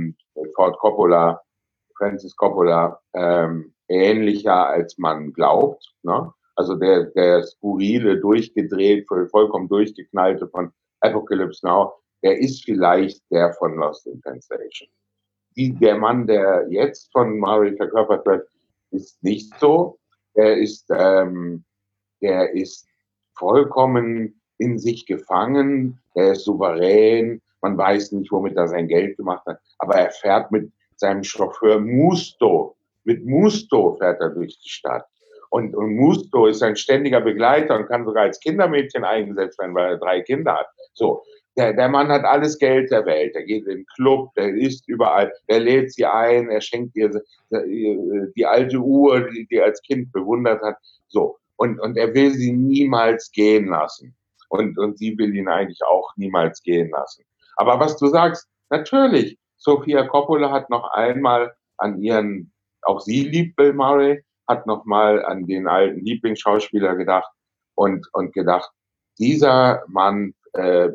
Speaker 2: Ford Coppola, Francis Coppola, ähm, ähnlicher als man glaubt. Ne? Also der, der skurrile, durchgedreht, vollkommen durchgeknallte von Apocalypse Now, der ist vielleicht der von Lost in Translation. Die, der Mann, der jetzt von Murray verkörpert wird, ist nicht so. Er ist, ähm, der ist vollkommen in sich gefangen. Er ist souverän. Man weiß nicht, womit er sein Geld gemacht hat. Aber er fährt mit seinem Chauffeur Musto. Mit Musto fährt er durch die Stadt. Und, und Musto ist ein ständiger Begleiter und kann sogar als Kindermädchen eingesetzt werden, weil er drei Kinder hat. So. Der, der Mann hat alles Geld der Welt. Er geht in den Club, der isst überall, der lädt sie ein, er schenkt ihr die, die alte Uhr, die, die er als Kind bewundert hat. So. Und, und er will sie niemals gehen lassen. Und, und sie will ihn eigentlich auch niemals gehen lassen. Aber was du sagst, natürlich, Sofia Coppola hat noch einmal an ihren, auch sie liebt Bill Murray, hat noch mal an den alten Lieblingsschauspieler gedacht und, und gedacht, dieser Mann äh,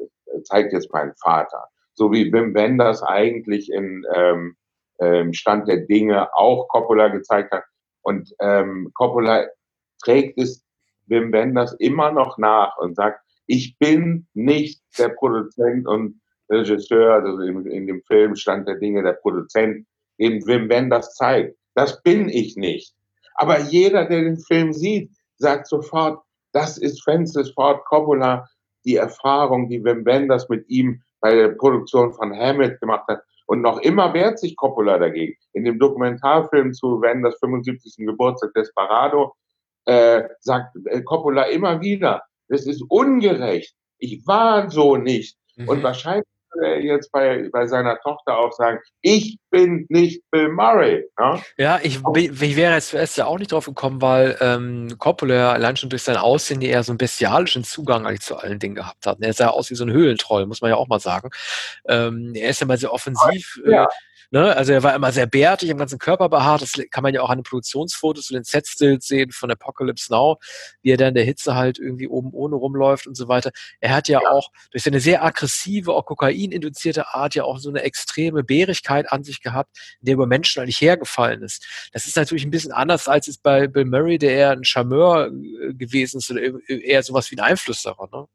Speaker 2: zeigt jetzt meinen Vater. So wie Wim Wenders eigentlich in ähm, ähm, Stand der Dinge auch Coppola gezeigt hat. Und ähm, Coppola trägt es Wim Wenders immer noch nach und sagt, ich bin nicht der Produzent und Regisseur, also in, in dem Film Stand der Dinge der Produzent, den Wim Wenders zeigt. Das bin ich nicht. Aber jeder, der den Film sieht, sagt sofort, das ist Francis Ford Coppola, die Erfahrung, die Wim Wenders mit ihm bei der Produktion von Hamlet gemacht hat. Und noch immer wehrt sich Coppola dagegen. In dem Dokumentarfilm zu Wenders fünfundsiebzigsten Geburtstag, Desperado, äh, sagt äh, Coppola immer wieder, das ist ungerecht. Ich war so nicht. Mhm. Und wahrscheinlich würde er jetzt bei, bei seiner Tochter auch sagen, ich bin nicht Bill Murray. Ja,
Speaker 1: ja ich, ich wäre jetzt zuerst ja auch nicht drauf gekommen, weil ähm, Coppola allein schon durch sein Aussehen eher so einen bestialischen Zugang eigentlich zu allen Dingen gehabt hat. Er sah aus wie so ein Höhlentroll, muss man ja auch mal sagen. Ähm, er ist ja mal sehr offensiv.
Speaker 2: Ja.
Speaker 1: Äh, Ne? Also er war immer sehr bärtig, im ganzen Körper behaart. Das kann man ja auch an den Produktionsfotos, so den Set-Stills sehen von Apocalypse Now, wie er da in der Hitze halt irgendwie oben ohne rumläuft und so weiter. Er hat ja, ja. auch durch seine sehr aggressive, auch Kokain-induzierte Art ja auch so eine extreme Bärigkeit an sich gehabt, in der über Menschen eigentlich hergefallen ist. Das ist natürlich ein bisschen anders als es bei Bill Murray, der eher ein Charmeur äh, gewesen ist oder eher sowas wie ein Einflüsterer. Ne?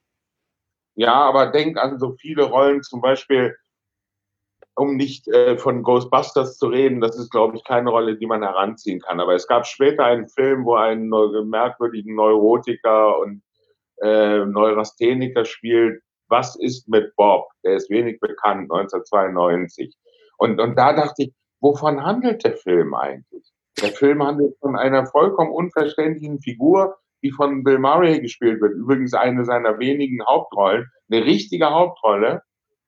Speaker 2: Ja, aber denk an so viele Rollen, zum Beispiel, um nicht äh, von Ghostbusters zu reden, das ist, glaube ich, keine Rolle, die man heranziehen kann. Aber es gab später einen Film, wo ein merkwürdigen Neurotiker und äh, Neurastheniker spielt. Was ist mit Bob? Der ist wenig bekannt, neunzehnhundertzweiundneunzig. Und, und da dachte ich, wovon handelt der Film eigentlich? Der Film handelt von einer vollkommen unverständlichen Figur, die von Bill Murray gespielt wird. Übrigens eine seiner wenigen Hauptrollen, eine richtige Hauptrolle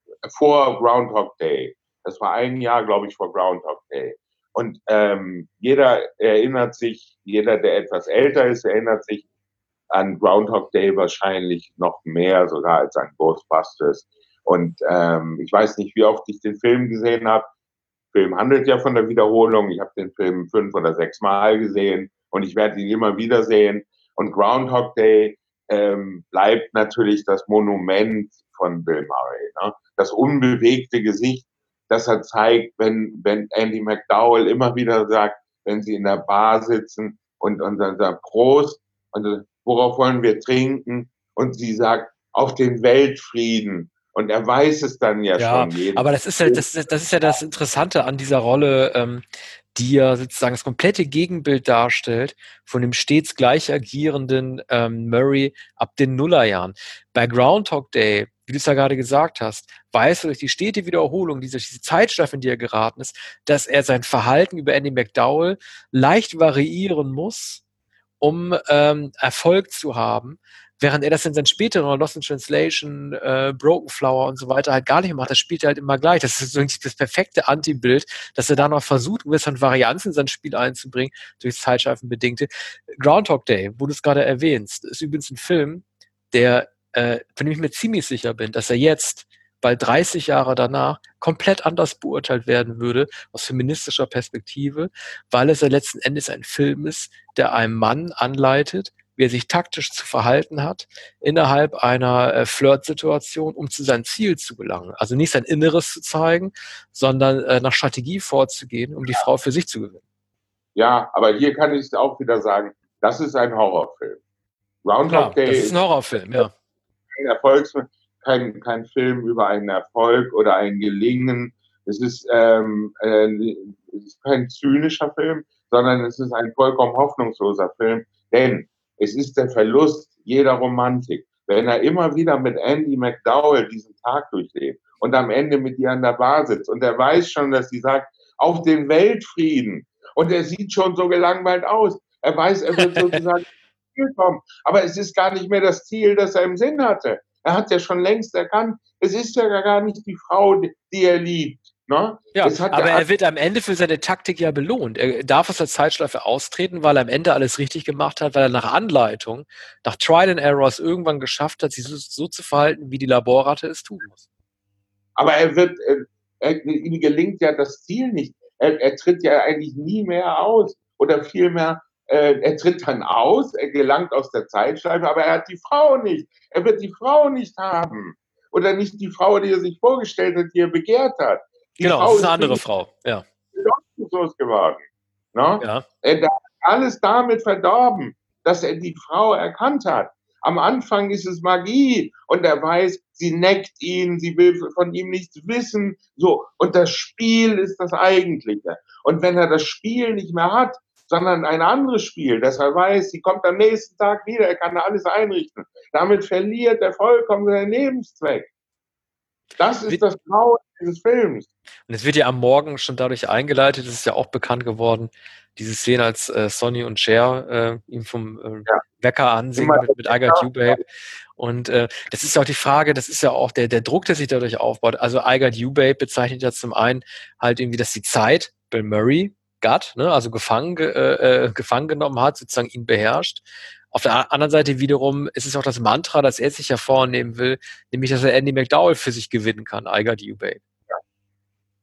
Speaker 2: vor Groundhog Day. Das war ein Jahr, glaube ich, vor Groundhog Day. Und ähm, jeder erinnert sich, jeder, der etwas älter ist, erinnert sich an Groundhog Day wahrscheinlich noch mehr sogar als an Ghostbusters. Und ähm, ich weiß nicht, wie oft ich den Film gesehen habe. Der Film handelt ja von der Wiederholung. Ich habe den Film fünf oder sechs Mal gesehen und ich werde ihn immer wieder sehen. Und Groundhog Day ähm, bleibt natürlich das Monument von Bill Murray. Ne? Das unbewegte Gesicht, das er zeigt, wenn, wenn Andy McDowell immer wieder sagt, wenn sie in der Bar sitzen und, und dann sagt, Prost, und worauf wollen wir trinken? Und sie sagt, auf den Weltfrieden. Und er weiß es dann ja,
Speaker 1: ja
Speaker 2: schon. Jeden
Speaker 1: aber das ist ja das, das ist ja das Interessante an dieser Rolle, ähm, die ja sozusagen das komplette Gegenbild darstellt von dem stets gleich agierenden ähm, Murray ab den Nullerjahren. Bei Groundhog Day, wie du es ja gerade gesagt hast, weiß er durch die stete Wiederholung, diese, diese Zeitschleife, in die er geraten ist, dass er sein Verhalten über Andy McDowell leicht variieren muss, um ähm, Erfolg zu haben, während er das in seinen späteren Lost in Translation, äh, Broken Flower und so weiter halt gar nicht macht. Das spielt er halt immer gleich. Das ist eigentlich das perfekte Antibild, dass er da noch versucht, gewisse Varianzen in sein Spiel einzubringen, durch Zeitschleifenbedingte. Groundhog Day, wo du es gerade erwähnst, ist übrigens ein Film, der, äh, von dem ich mir ziemlich sicher bin, dass er jetzt, bald dreißig Jahre danach, komplett anders beurteilt werden würde, aus feministischer Perspektive, weil es ja letzten Endes ein Film ist, der einem Mann anleitet, wie er sich taktisch zu verhalten hat, innerhalb einer äh, Flirt-Situation, um zu seinem Ziel zu gelangen. Also nicht sein Inneres zu zeigen, sondern äh, nach Strategie vorzugehen, um die Frau für sich zu gewinnen.
Speaker 2: Ja, aber hier kann ich es auch wieder sagen, das ist ein Horrorfilm.
Speaker 1: Groundhog Klar, Day das ist ein Horrorfilm, ja.
Speaker 2: Ein Erfolgsfilm, kein, kein Film über einen Erfolg oder ein Gelingen. Es ist, ähm, äh, es ist kein zynischer Film, sondern es ist ein vollkommen hoffnungsloser Film, denn es ist der Verlust jeder Romantik. Wenn er immer wieder mit Andy McDowell diesen Tag durchlebt und am Ende mit ihr an der Bar sitzt und er weiß schon, dass sie sagt, auf den Weltfrieden, und er sieht schon so gelangweilt aus. Er weiß, er wird sozusagen Ziel kommen, aber es ist gar nicht mehr das Ziel, das er im Sinn hatte. Er hat ja schon längst erkannt, es ist ja gar nicht die Frau, die er liebt. Ne?
Speaker 1: Ja, aber er wird am Ende für seine Taktik ja belohnt. Er darf aus der Zeitschleife austreten, weil er am Ende alles richtig gemacht hat, weil er nach Anleitung, nach Trial and Errors irgendwann geschafft hat, sich so, so zu verhalten, wie die Laborratte es tun muss.
Speaker 2: Aber er wird, er, ihm gelingt ja das Ziel nicht. Er, er tritt ja eigentlich nie mehr aus oder vielmehr äh, er tritt dann aus, er gelangt aus der Zeitschleife, aber er hat die Frau nicht. Er wird die Frau nicht haben. Oder nicht die Frau, die er sich vorgestellt hat, die er begehrt hat. Die
Speaker 1: genau,
Speaker 2: Frau
Speaker 1: das ist eine andere Frau, ja.
Speaker 2: Los geworden. Ne?
Speaker 1: Ja.
Speaker 2: Er hat alles damit verdorben, dass er die Frau erkannt hat. Am Anfang ist es Magie und er weiß, sie neckt ihn, sie will von ihm nichts wissen. So. Und das Spiel ist das Eigentliche. Und wenn er das Spiel nicht mehr hat, sondern ein anderes Spiel, dass er weiß, sie kommt am nächsten Tag wieder, er kann alles einrichten. Damit verliert er vollkommen seinen Lebenszweck. Das ist das Traum dieses Films.
Speaker 1: Und es wird ja am Morgen schon dadurch eingeleitet, es ist ja auch bekannt geworden, diese Szene, als äh, Sonny und Cher äh, ihm vom äh, ja. Wecker ansingen mit, mit I Got You, Babe. Und äh, das ist ja auch die Frage, das ist ja auch der, der Druck, der sich dadurch aufbaut. Also I Got You, Babe bezeichnet ja zum einen halt irgendwie, dass die Zeit, Bill Murray, Gut, ne, also gefangen, äh, gefangen genommen hat, sozusagen ihn beherrscht. Auf der anderen Seite wiederum ist es auch das Mantra, das er sich hervornehmen will, nämlich, dass er Andy McDowell für sich gewinnen kann, I Got You, Babe.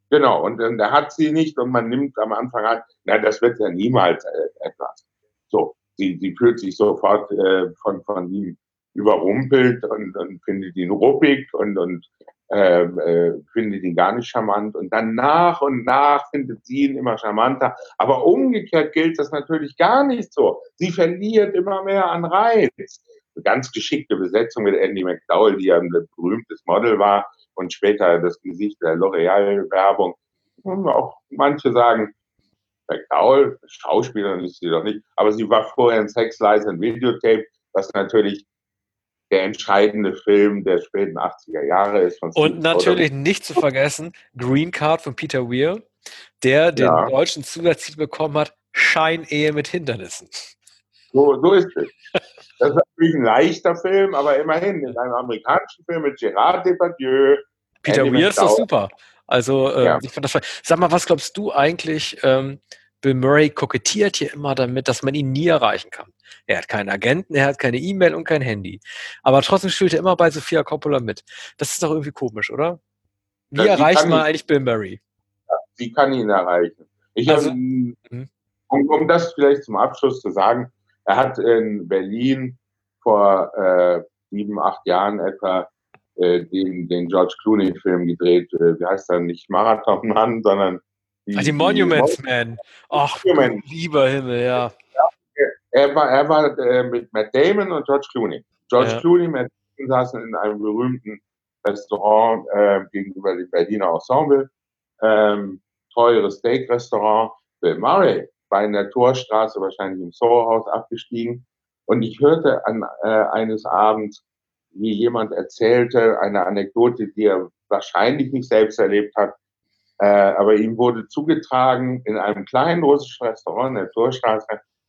Speaker 2: Genau, und, und er hat sie nicht und man nimmt am Anfang an, na, das wird ja niemals äh, etwas. So, sie, sie fühlt sich sofort äh, von, von ihm überrumpelt und, und findet ihn ruppig und, und äh, äh, findet ihn gar nicht charmant. Und dann nach und nach findet sie ihn immer charmanter. Aber umgekehrt gilt das natürlich gar nicht so. Sie verliert immer mehr an Reiz. Eine ganz geschickte Besetzung mit Andy McDowell, die ja ein berühmtes Model war und später das Gesicht der L'Oreal-Werbung. Und auch manche sagen, McDowell, Schauspielerin ist sie doch nicht, aber sie war vorher in Sex, Lies and Videotape, was natürlich der entscheidende Film der späten achtziger Jahre ist. Von
Speaker 1: Und
Speaker 2: Steven Soderbergh.
Speaker 1: natürlich nicht zu vergessen, Green Card von Peter Weir, der den
Speaker 2: Ja,
Speaker 1: deutschen Zusatztitel bekommen hat, Scheinehe mit Hindernissen.
Speaker 2: so, so ist es. Das ist natürlich ein leichter Film, aber immerhin in einem amerikanischen Film mit Gerard Depardieu,
Speaker 1: Peter
Speaker 2: Andy
Speaker 1: Weir ist doch
Speaker 2: McDowell.
Speaker 1: super. Also, ähm,
Speaker 2: Ja.
Speaker 1: ich fand das toll. Sag mal, was glaubst du eigentlich, ähm, Bill Murray kokettiert hier immer damit, dass man ihn nie erreichen kann. Er hat keinen Agenten, er hat keine E-Mail und kein Handy. Aber trotzdem spielt er immer bei Sofia Coppola mit. Das ist doch irgendwie komisch, oder? Wie
Speaker 2: Ja, sie
Speaker 1: erreicht
Speaker 2: kann
Speaker 1: man
Speaker 2: ihn,
Speaker 1: eigentlich Bill Murray?
Speaker 2: sie kann ihn erreichen. Ich,
Speaker 1: Also,
Speaker 2: ähm,
Speaker 1: mhm.
Speaker 2: um, um das vielleicht zum Abschluss zu sagen, er hat in Berlin vor äh, sieben, acht Jahren etwa äh, den, den George Clooney-Film gedreht. Äh, wie heißt er? Nicht Marathon-Mann, sondern
Speaker 1: Ah, die
Speaker 2: die, die
Speaker 1: Monuments Man. Ach, du
Speaker 2: Monument.
Speaker 1: lieber Himmel, ja.
Speaker 2: Er war, er war äh, mit Matt Damon und George Clooney. George
Speaker 1: Ja.
Speaker 2: Clooney und Matt Damon saßen in einem berühmten Restaurant äh, gegenüber dem Berliner Ensemble. Ähm, teures Steak-Restaurant. Bill Murray war in der Torstraße, wahrscheinlich im Soho-Haus abgestiegen. Und ich hörte an, äh, eines Abends, wie jemand erzählte, eine Anekdote, die er wahrscheinlich nicht selbst erlebt hat, äh, aber ihm wurde zugetragen, in einem kleinen russischen Restaurant in der Torstraße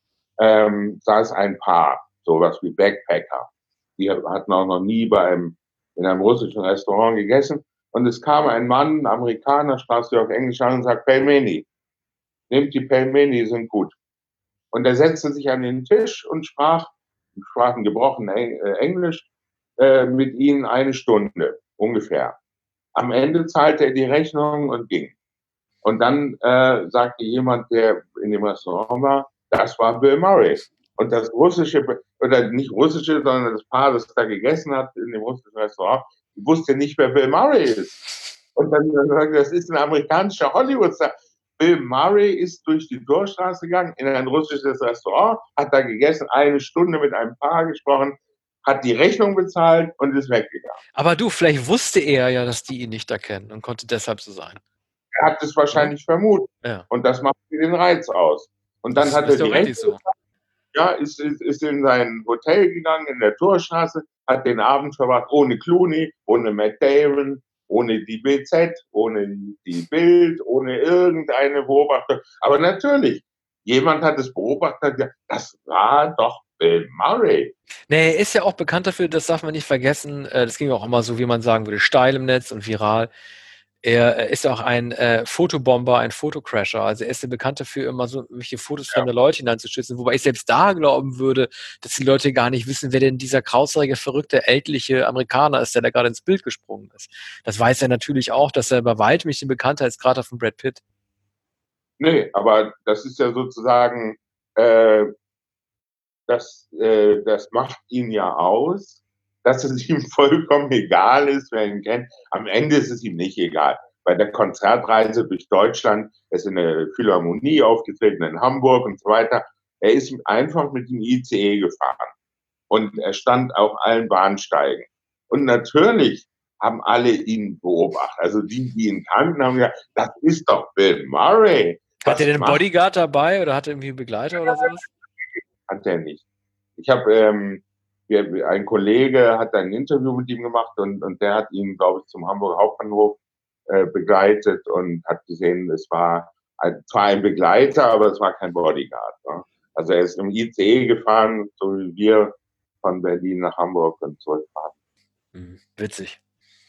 Speaker 2: ähm, saß ein Paar, sowas wie Backpacker. Die hatten auch noch nie bei einem, in einem russischen Restaurant gegessen. Und es kam ein Mann, ein Amerikaner, sprach sie auf Englisch an und sagt, Pelmeni, nehmt die Pelmeni, sind gut. Und er setzte sich an den Tisch und sprach, sprach ein gebrochenes Englisch, äh, mit ihnen eine Stunde ungefähr. Am Ende zahlte er die Rechnung und ging. Und dann äh, sagte jemand, der in dem Restaurant war, das war Bill Murray. Und das russische, oder nicht russische, sondern das Paar, das da gegessen hat in dem russischen Restaurant, wusste nicht, wer Bill Murray ist. Und dann sagte das ist ein amerikanischer Hollywood-Star. Bill Murray ist durch die Torstraße gegangen, in ein russisches Restaurant, hat da gegessen, eine Stunde mit einem Paar gesprochen, hat die Rechnung bezahlt und ist weggegangen.
Speaker 1: Aber du, vielleicht wusste er ja, dass die ihn nicht erkennen und konnte deshalb so sein.
Speaker 2: Er hat es wahrscheinlich ja. vermutet.
Speaker 1: Ja.
Speaker 2: Und das macht den Reiz aus. Und dann
Speaker 1: das
Speaker 2: hat er die Rechnung,
Speaker 1: so.
Speaker 2: ja, ist, ist, ist in sein Hotel gegangen, in der Torstraße, hat den Abend verbracht, ohne Clooney, ohne Matt Damon, ohne die B Z, ohne die Bild, ohne irgendeine Beobachtung. Aber natürlich, jemand hat es beobachtet, das war doch Bill Murray.
Speaker 1: Nee, er ist ja auch bekannt dafür, das darf man nicht vergessen, das ging auch immer so, wie man sagen würde, steil im Netz und viral. Er ist ja auch ein äh, Fotobomber, ein Fotocrasher. Also er ist ja bekannt dafür, immer so welche Fotos ja. fremder Leute hineinzuschützen, wobei ich selbst da glauben würde, dass die Leute gar nicht wissen, wer denn dieser krausrige, verrückte, ältliche Amerikaner ist, der da gerade ins Bild gesprungen ist. Das weiß er natürlich auch, dass er bei weitem nicht den Bekanntheitsgrad von Brad Pitt.
Speaker 2: Nee, aber das ist ja sozusagen, äh, das, äh, das macht ihn ja aus, dass es ihm vollkommen egal ist, wer ihn kennt. Am Ende ist es ihm nicht egal. Bei der Konzertreise durch Deutschland, er ist in der Philharmonie aufgetreten in Hamburg und so weiter. Er ist einfach mit dem I C E gefahren. Und er stand auf allen Bahnsteigen. Und natürlich haben alle ihn beobachtet. Also die, die ihn kannten, haben gesagt, das ist doch Bill Murray.
Speaker 1: Hat er denn einen Bodyguard dabei oder hat er irgendwie einen Begleiter oder sowas?
Speaker 2: Hat er nicht. Ich habe ähm, ein Kollege hat ein Interview mit ihm gemacht und, und der hat ihn, glaube ich, zum Hamburger Hauptbahnhof äh, begleitet und hat gesehen, es war ein, zwar ein Begleiter, aber es war kein Bodyguard. Ne? Also er ist im I C E gefahren, so wie wir von Berlin nach Hamburg und zurückfahren.
Speaker 1: Hm, witzig.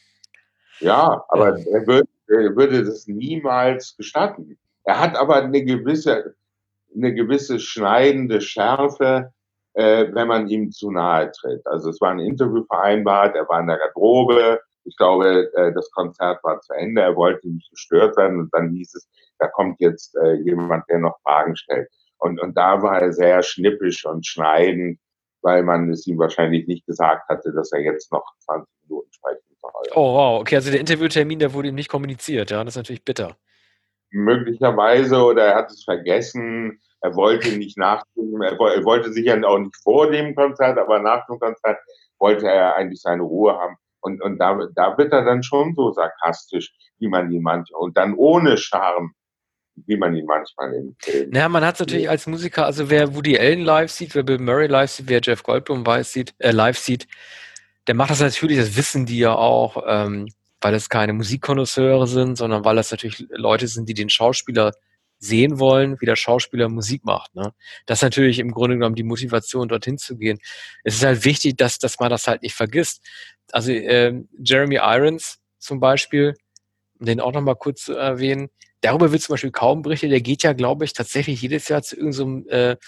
Speaker 2: Ja, aber ja. Er, würde, er würde das niemals gestatten. Er hat aber eine gewisse, eine gewisse schneidende Schärfe, äh, wenn man ihm zu nahe tritt. Also es war ein Interview vereinbart, er war in der Garderobe, Ich glaube, äh, das Konzert war zu Ende, er wollte nicht gestört werden und dann hieß es, da kommt jetzt äh, jemand, der noch Fragen stellt. Und, und da war er sehr schnippisch und schneidend, weil man es ihm wahrscheinlich nicht gesagt hatte, dass er jetzt noch zwanzig Minuten sprechen soll.
Speaker 1: Oh, wow, okay, also der Interviewtermin, der wurde ihm nicht kommuniziert, ja, das ist natürlich bitter.
Speaker 2: Möglicherweise, oder er hat es vergessen, er wollte nicht nach dem, er wollte sicher auch nicht vor dem Konzert, aber nach dem Konzert wollte er eigentlich seine Ruhe haben. Und, und da, da wird er dann schon so sarkastisch, wie man ihn manchmal, und dann ohne Charme, wie man ihn manchmal in Filmen.
Speaker 1: Naja, man hat es natürlich als Musiker, also wer Woody Allen live sieht, wer Bill Murray live sieht, wer Jeff Goldblum weiß, sieht, äh, live sieht, der macht das natürlich, das wissen die ja auch, ähm, weil es keine Musikkonnoisseure sind, sondern weil das natürlich Leute sind, die den Schauspieler sehen wollen, wie der Schauspieler Musik macht. Ne? Das ist natürlich im Grunde genommen die Motivation, dorthin zu gehen. Es ist halt wichtig, dass, dass man das halt nicht vergisst. Also ähm, Jeremy Irons zum Beispiel, um den auch nochmal kurz zu erwähnen, darüber wird zum Beispiel kaum berichtet. Der geht ja, glaube ich, tatsächlich jedes Jahr zu irgendeinem so äh,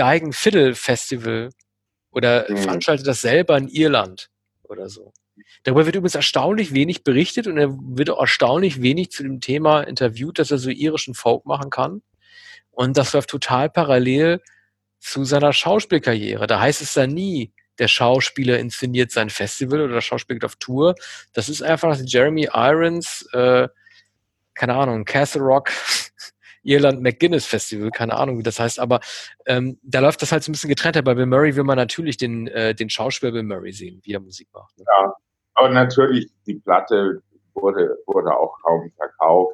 Speaker 1: Geigen-Fiddle-Festival oder
Speaker 2: Mhm.
Speaker 1: veranstaltet das selber in Irland oder so. Darüber wird übrigens erstaunlich wenig berichtet und er wird auch erstaunlich wenig zu dem Thema interviewt, dass er so irischen Folk machen kann. Und das läuft total parallel zu seiner Schauspielkarriere. Da heißt es dann nie, der Schauspieler inszeniert sein Festival oder der Schauspieler geht auf Tour. Das ist einfach, dass Jeremy Irons, äh, keine Ahnung, Castle Rock, Irland McGuinness Festival, keine Ahnung, wie das heißt, aber ähm, da läuft das halt so ein bisschen getrennter. Bei Bill Murray will man natürlich den, äh, den Schauspieler Bill Murray sehen, wie er Musik macht. Ne?
Speaker 2: Ja, aber natürlich, die Platte wurde, wurde auch kaum verkauft.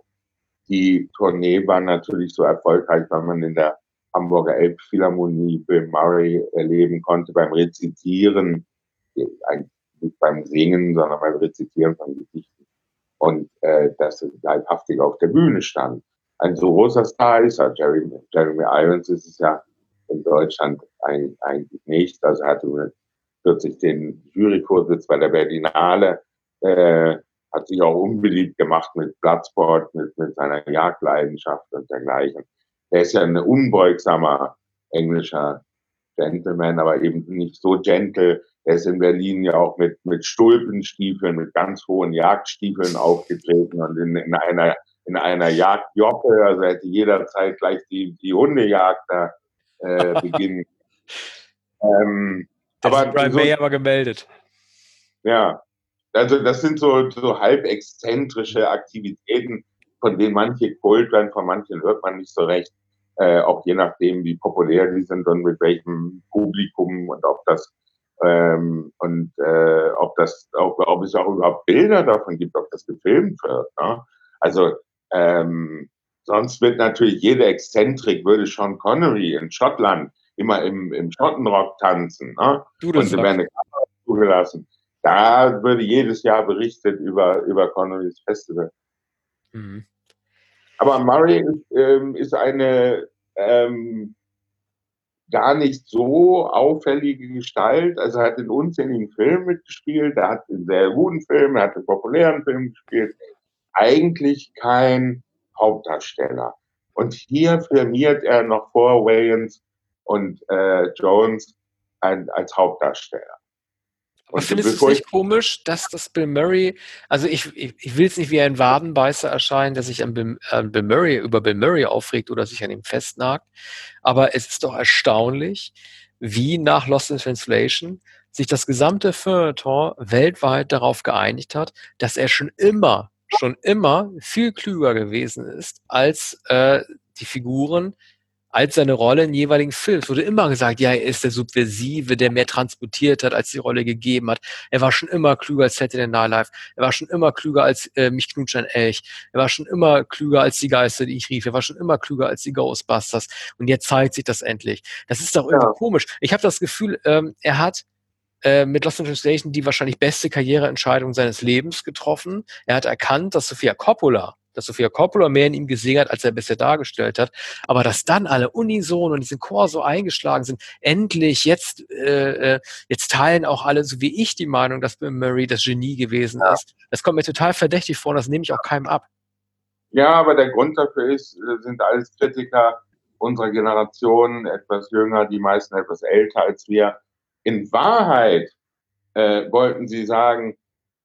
Speaker 2: Die Tournee war natürlich so erfolgreich, weil man in der Hamburger Elbphilharmonie Bill Murray erleben konnte beim Rezitieren, eigentlich nicht beim Singen, sondern beim Rezitieren von Gedichten. Und äh, dass er leibhaftig auf der Bühne stand. Ein so großer Star ist er. Jeremy, Jeremy Irons ist es ja in Deutschland ein, eigentlich nicht. Also er hatte kürzlich den Juryvorsitz bei der Berlinale, äh, hat sich auch unbeliebt gemacht mit Bloodsport, mit, mit seiner Jagdleidenschaft und dergleichen. Er ist ja ein unbeugsamer englischer Gentleman, aber eben nicht so gentle. Er ist in Berlin ja auch mit, mit Stulpenstiefeln, mit ganz hohen Jagdstiefeln aufgetreten und in, in einer, in einer Jagdjoppe, also hätte jederzeit gleich die, die Hundejagd da äh, beginnen. ähm,
Speaker 1: Das
Speaker 2: aber
Speaker 1: ist Brian
Speaker 2: so,
Speaker 1: May aber gemeldet.
Speaker 2: Ja, also das sind so, so halb exzentrische Aktivitäten, von denen manche kult werden, von manchen hört man nicht so recht. Äh, auch je nachdem, wie populär die sind und mit welchem Publikum und ob das ähm, und äh, ob das, ob, ob es auch überhaupt Bilder davon gibt, ob das gefilmt wird. Ne? Also ähm, sonst wird natürlich jede Exzentrik, würde Sean Connery in Schottland immer im, im Schottenrock tanzen, ne? Und wäre eine Kamera zugelassen. Da würde jedes Jahr berichtet über, über Connerys Festival.
Speaker 1: Mhm.
Speaker 2: Aber Murray ist, ähm, ist eine ähm, gar nicht so auffällige Gestalt. Also er hat in unzähligen Filmen mitgespielt, er hat in sehr guten Filmen, er hat in populären Filmen gespielt. Eigentlich kein Hauptdarsteller. Und hier firmiert er noch vor Wayans und äh, Jones ein, als Hauptdarsteller.
Speaker 1: Aber findest du es nicht komisch, dass das Bill Murray, also ich, ich, ich will es nicht wie ein Wadenbeißer erscheinen, der sich an Bill, an Bill Murray, über Bill Murray aufregt oder sich an ihm festnagt, aber es ist doch erstaunlich, wie nach Lost in Translation sich das gesamte Feuilleton weltweit darauf geeinigt hat, dass er schon immer, schon immer viel klüger gewesen ist als äh, die Figuren, als seine Rolle in jeweiligen Filmen. Es wurde immer gesagt, ja, er ist der Subversive, der mehr transportiert hat, als die Rolle gegeben hat. Er war schon immer klüger als Saturday Night Live. Er war schon immer klüger als äh, Mich knutscht ein Elch. Er war schon immer klüger als die Geister, die ich rief. Er war schon immer klüger als die Ghostbusters. Und jetzt zeigt sich das endlich. Das ist doch irgendwie ja. komisch. Ich habe das Gefühl, ähm, er hat äh, mit Lost in Translation die wahrscheinlich beste Karriereentscheidung seines Lebens getroffen. Er hat erkannt, dass Sofia Coppola dass Sofia Coppola mehr in ihm gesehen hat, als er bisher dargestellt hat. Aber dass dann alle unisono und diesen Chor so eingeschlagen sind, endlich, jetzt, äh, jetzt teilen auch alle, so wie ich, die Meinung, dass Bill Murray das Genie gewesen ja. ist. Das kommt mir total verdächtig vor und das nehme ich auch keinem ab.
Speaker 2: Ja, aber der Grund dafür ist, sind alles Kritiker unserer Generation, etwas jünger, die meisten etwas älter als wir. In Wahrheit äh, wollten sie sagen,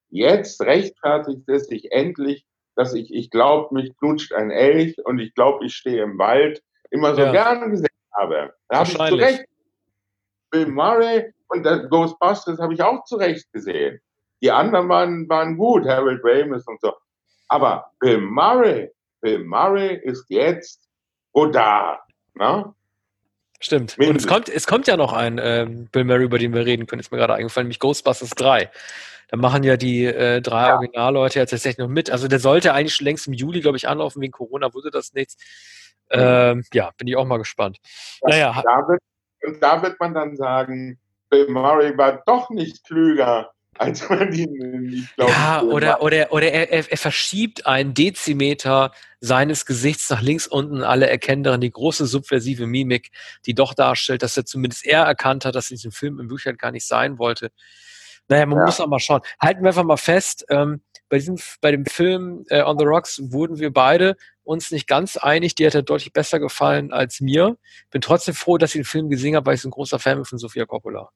Speaker 2: Jetzt rechtfertigt es sich endlich, dass ich, ich glaube, mich knutscht ein Elch und ich glaube, ich stehe im Wald, immer so
Speaker 1: Ja,
Speaker 2: gern gesehen habe. Da habe ich zu
Speaker 1: wahrscheinlich.
Speaker 2: Recht Bill Murray und das Ghostbusters habe ich auch zu Recht gesehen. Die anderen waren, waren gut, Harold Ramis und so. Aber Bill Murray, Bill Murray ist jetzt Godard. Ne?
Speaker 1: Stimmt. Und es
Speaker 2: Mindestens.
Speaker 1: kommt, es kommt ja noch ein ähm, Bill Murray, über den wir reden können, ist mir gerade eingefallen, nämlich Ghostbusters drei. Da machen ja die äh, drei
Speaker 2: Ja.
Speaker 1: Originalleute ja tatsächlich noch mit. Also der sollte eigentlich schon längst im Juli, glaube ich, anlaufen. Wegen Corona wurde das nichts. Ähm, ja, bin ich auch mal gespannt. Naja, ha-
Speaker 2: Da wird, und da wird man dann sagen, Bill Murray war doch nicht klüger, als man ihn, ich glaube,
Speaker 1: ja,
Speaker 2: Bill
Speaker 1: oder,
Speaker 2: Murray.
Speaker 1: oder, oder er, er, er verschiebt einen Dezimeter seines Gesichts nach links unten, alle erkennen daran die große subversive Mimik, die doch darstellt, dass er zumindest er erkannt hat, dass er in diesem Film in Wirklichkeit gar nicht sein wollte. Naja, man
Speaker 2: Ja.
Speaker 1: muss auch mal schauen. Halten wir einfach mal fest, ähm, bei diesem, bei dem Film äh, On the Rocks wurden wir beide uns nicht ganz einig. Die hat er deutlich besser gefallen als mir. Bin trotzdem froh, dass ich den Film gesehen habe, weil ich so ein großer Fan bin von Sofia Coppola.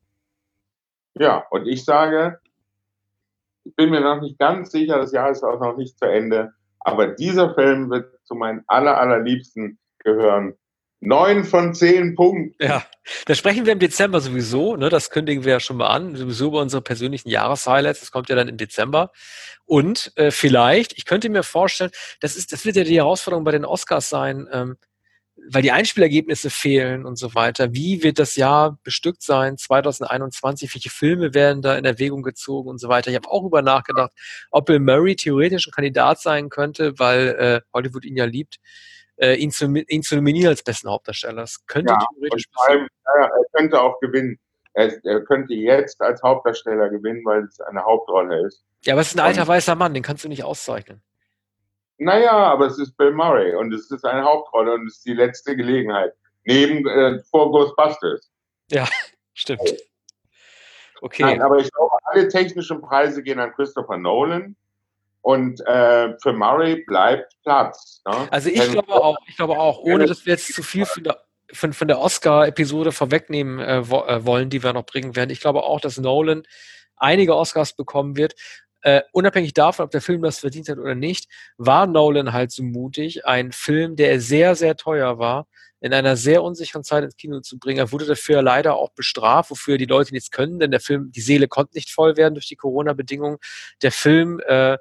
Speaker 2: Ja, und ich sage, ich bin mir noch nicht ganz sicher, das Jahr ist auch noch nicht zu Ende, aber dieser Film wird zu meinen aller, allerliebsten gehören. Neun von zehn Punkten.
Speaker 1: Ja, da sprechen wir im Dezember sowieso, ne, das kündigen wir ja schon mal an, sowieso über unsere persönlichen Jahreshighlights, das kommt ja dann im Dezember. Und äh, vielleicht, ich könnte mir vorstellen, das ist, das wird ja die Herausforderung bei den Oscars sein, ähm, weil die Einspielergebnisse fehlen und so weiter. Wie wird das Jahr bestückt sein, zwanzig einundzwanzig? Welche Filme werden da in Erwägung gezogen und so weiter? Ich habe auch über nachgedacht, ob Bill Murray theoretisch ein Kandidat sein könnte, weil äh, Hollywood ihn ja liebt, äh, ihn, zu, ihn zu nominieren als besten Hauptdarsteller. Das könnte
Speaker 2: Ja,
Speaker 1: theoretisch
Speaker 2: und vor allem, ja, er könnte auch gewinnen. Er, er könnte jetzt als Hauptdarsteller gewinnen, weil es eine Hauptrolle ist.
Speaker 1: Ja, aber es ist ein alter
Speaker 2: Und,
Speaker 1: weißer Mann, den kannst du nicht auszeichnen.
Speaker 2: naja, aber es ist Bill Murray und es ist eine Hauptrolle und es ist die letzte Gelegenheit. Neben, äh, vor Ghostbusters.
Speaker 1: Ja, stimmt. Okay.
Speaker 2: Nein, aber ich glaube, alle technischen Preise gehen an Christopher Nolan. Und äh, für Murray bleibt Platz. Ne?
Speaker 1: Also ich glaube auch, ich glaube auch, ohne dass wir jetzt zu viel von der, von, von der Oscar-Episode vorwegnehmen äh, wo, äh, wollen, die wir noch bringen werden. Ich glaube auch, dass Nolan einige Oscars bekommen wird. Äh, unabhängig davon, ob der Film das verdient hat oder nicht, war Nolan halt so mutig, einen Film, der sehr, sehr teuer war, in einer sehr unsicheren Zeit ins Kino zu bringen. Er wurde dafür leider auch bestraft, wofür die Leute nichts können, denn der Film, die Seele konnte nicht voll werden durch die Corona-Bedingungen. Der Film äh,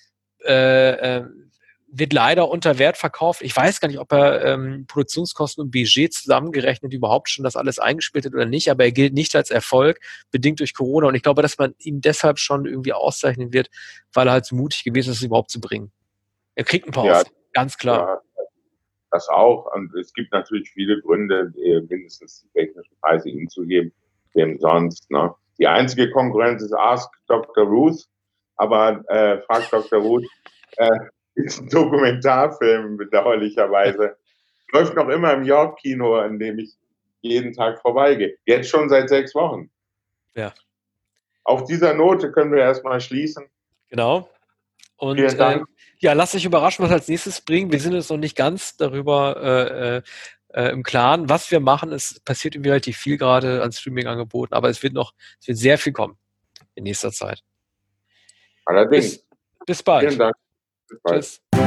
Speaker 1: äh, äh, wird leider unter Wert verkauft. Ich weiß gar nicht, ob er ähm, Produktionskosten und Budget zusammengerechnet überhaupt schon das alles eingespielt hat oder nicht, aber er gilt nicht als Erfolg, bedingt durch Corona. Und ich glaube, dass man ihn deshalb schon irgendwie auszeichnen wird, weil er halt so mutig gewesen ist, es überhaupt zu bringen. Er kriegt ein paar
Speaker 2: Ja,
Speaker 1: Oscars, ganz klar.
Speaker 2: Ja, das auch. Und es gibt natürlich viele Gründe, mindestens die technischen Preise ihm zu geben, wem sonst. Ne? Die einzige Konkurrenz ist Ask Doktor Ruth, aber äh, Frag Doktor Ruth äh, ist ein Dokumentarfilm, bedauerlicherweise. Läuft noch immer im York-Kino, an dem ich jeden Tag vorbeigehe. Jetzt schon seit sechs Wochen.
Speaker 1: Ja.
Speaker 2: Auf dieser Note können wir erstmal schließen.
Speaker 1: Genau. Und
Speaker 2: Vielen Dank.
Speaker 1: Äh, ja, lasst euch überraschen, was als nächstes bringt. Wir sind uns noch nicht ganz darüber äh, äh, im Klaren, was wir machen. Es passiert irgendwie relativ viel gerade an Streaming-Angeboten, aber es wird noch, es wird sehr viel kommen in nächster Zeit.
Speaker 2: Allerdings.
Speaker 1: Bis, bis bald.
Speaker 2: Vielen Dank. Bis bald.
Speaker 1: Tschüss.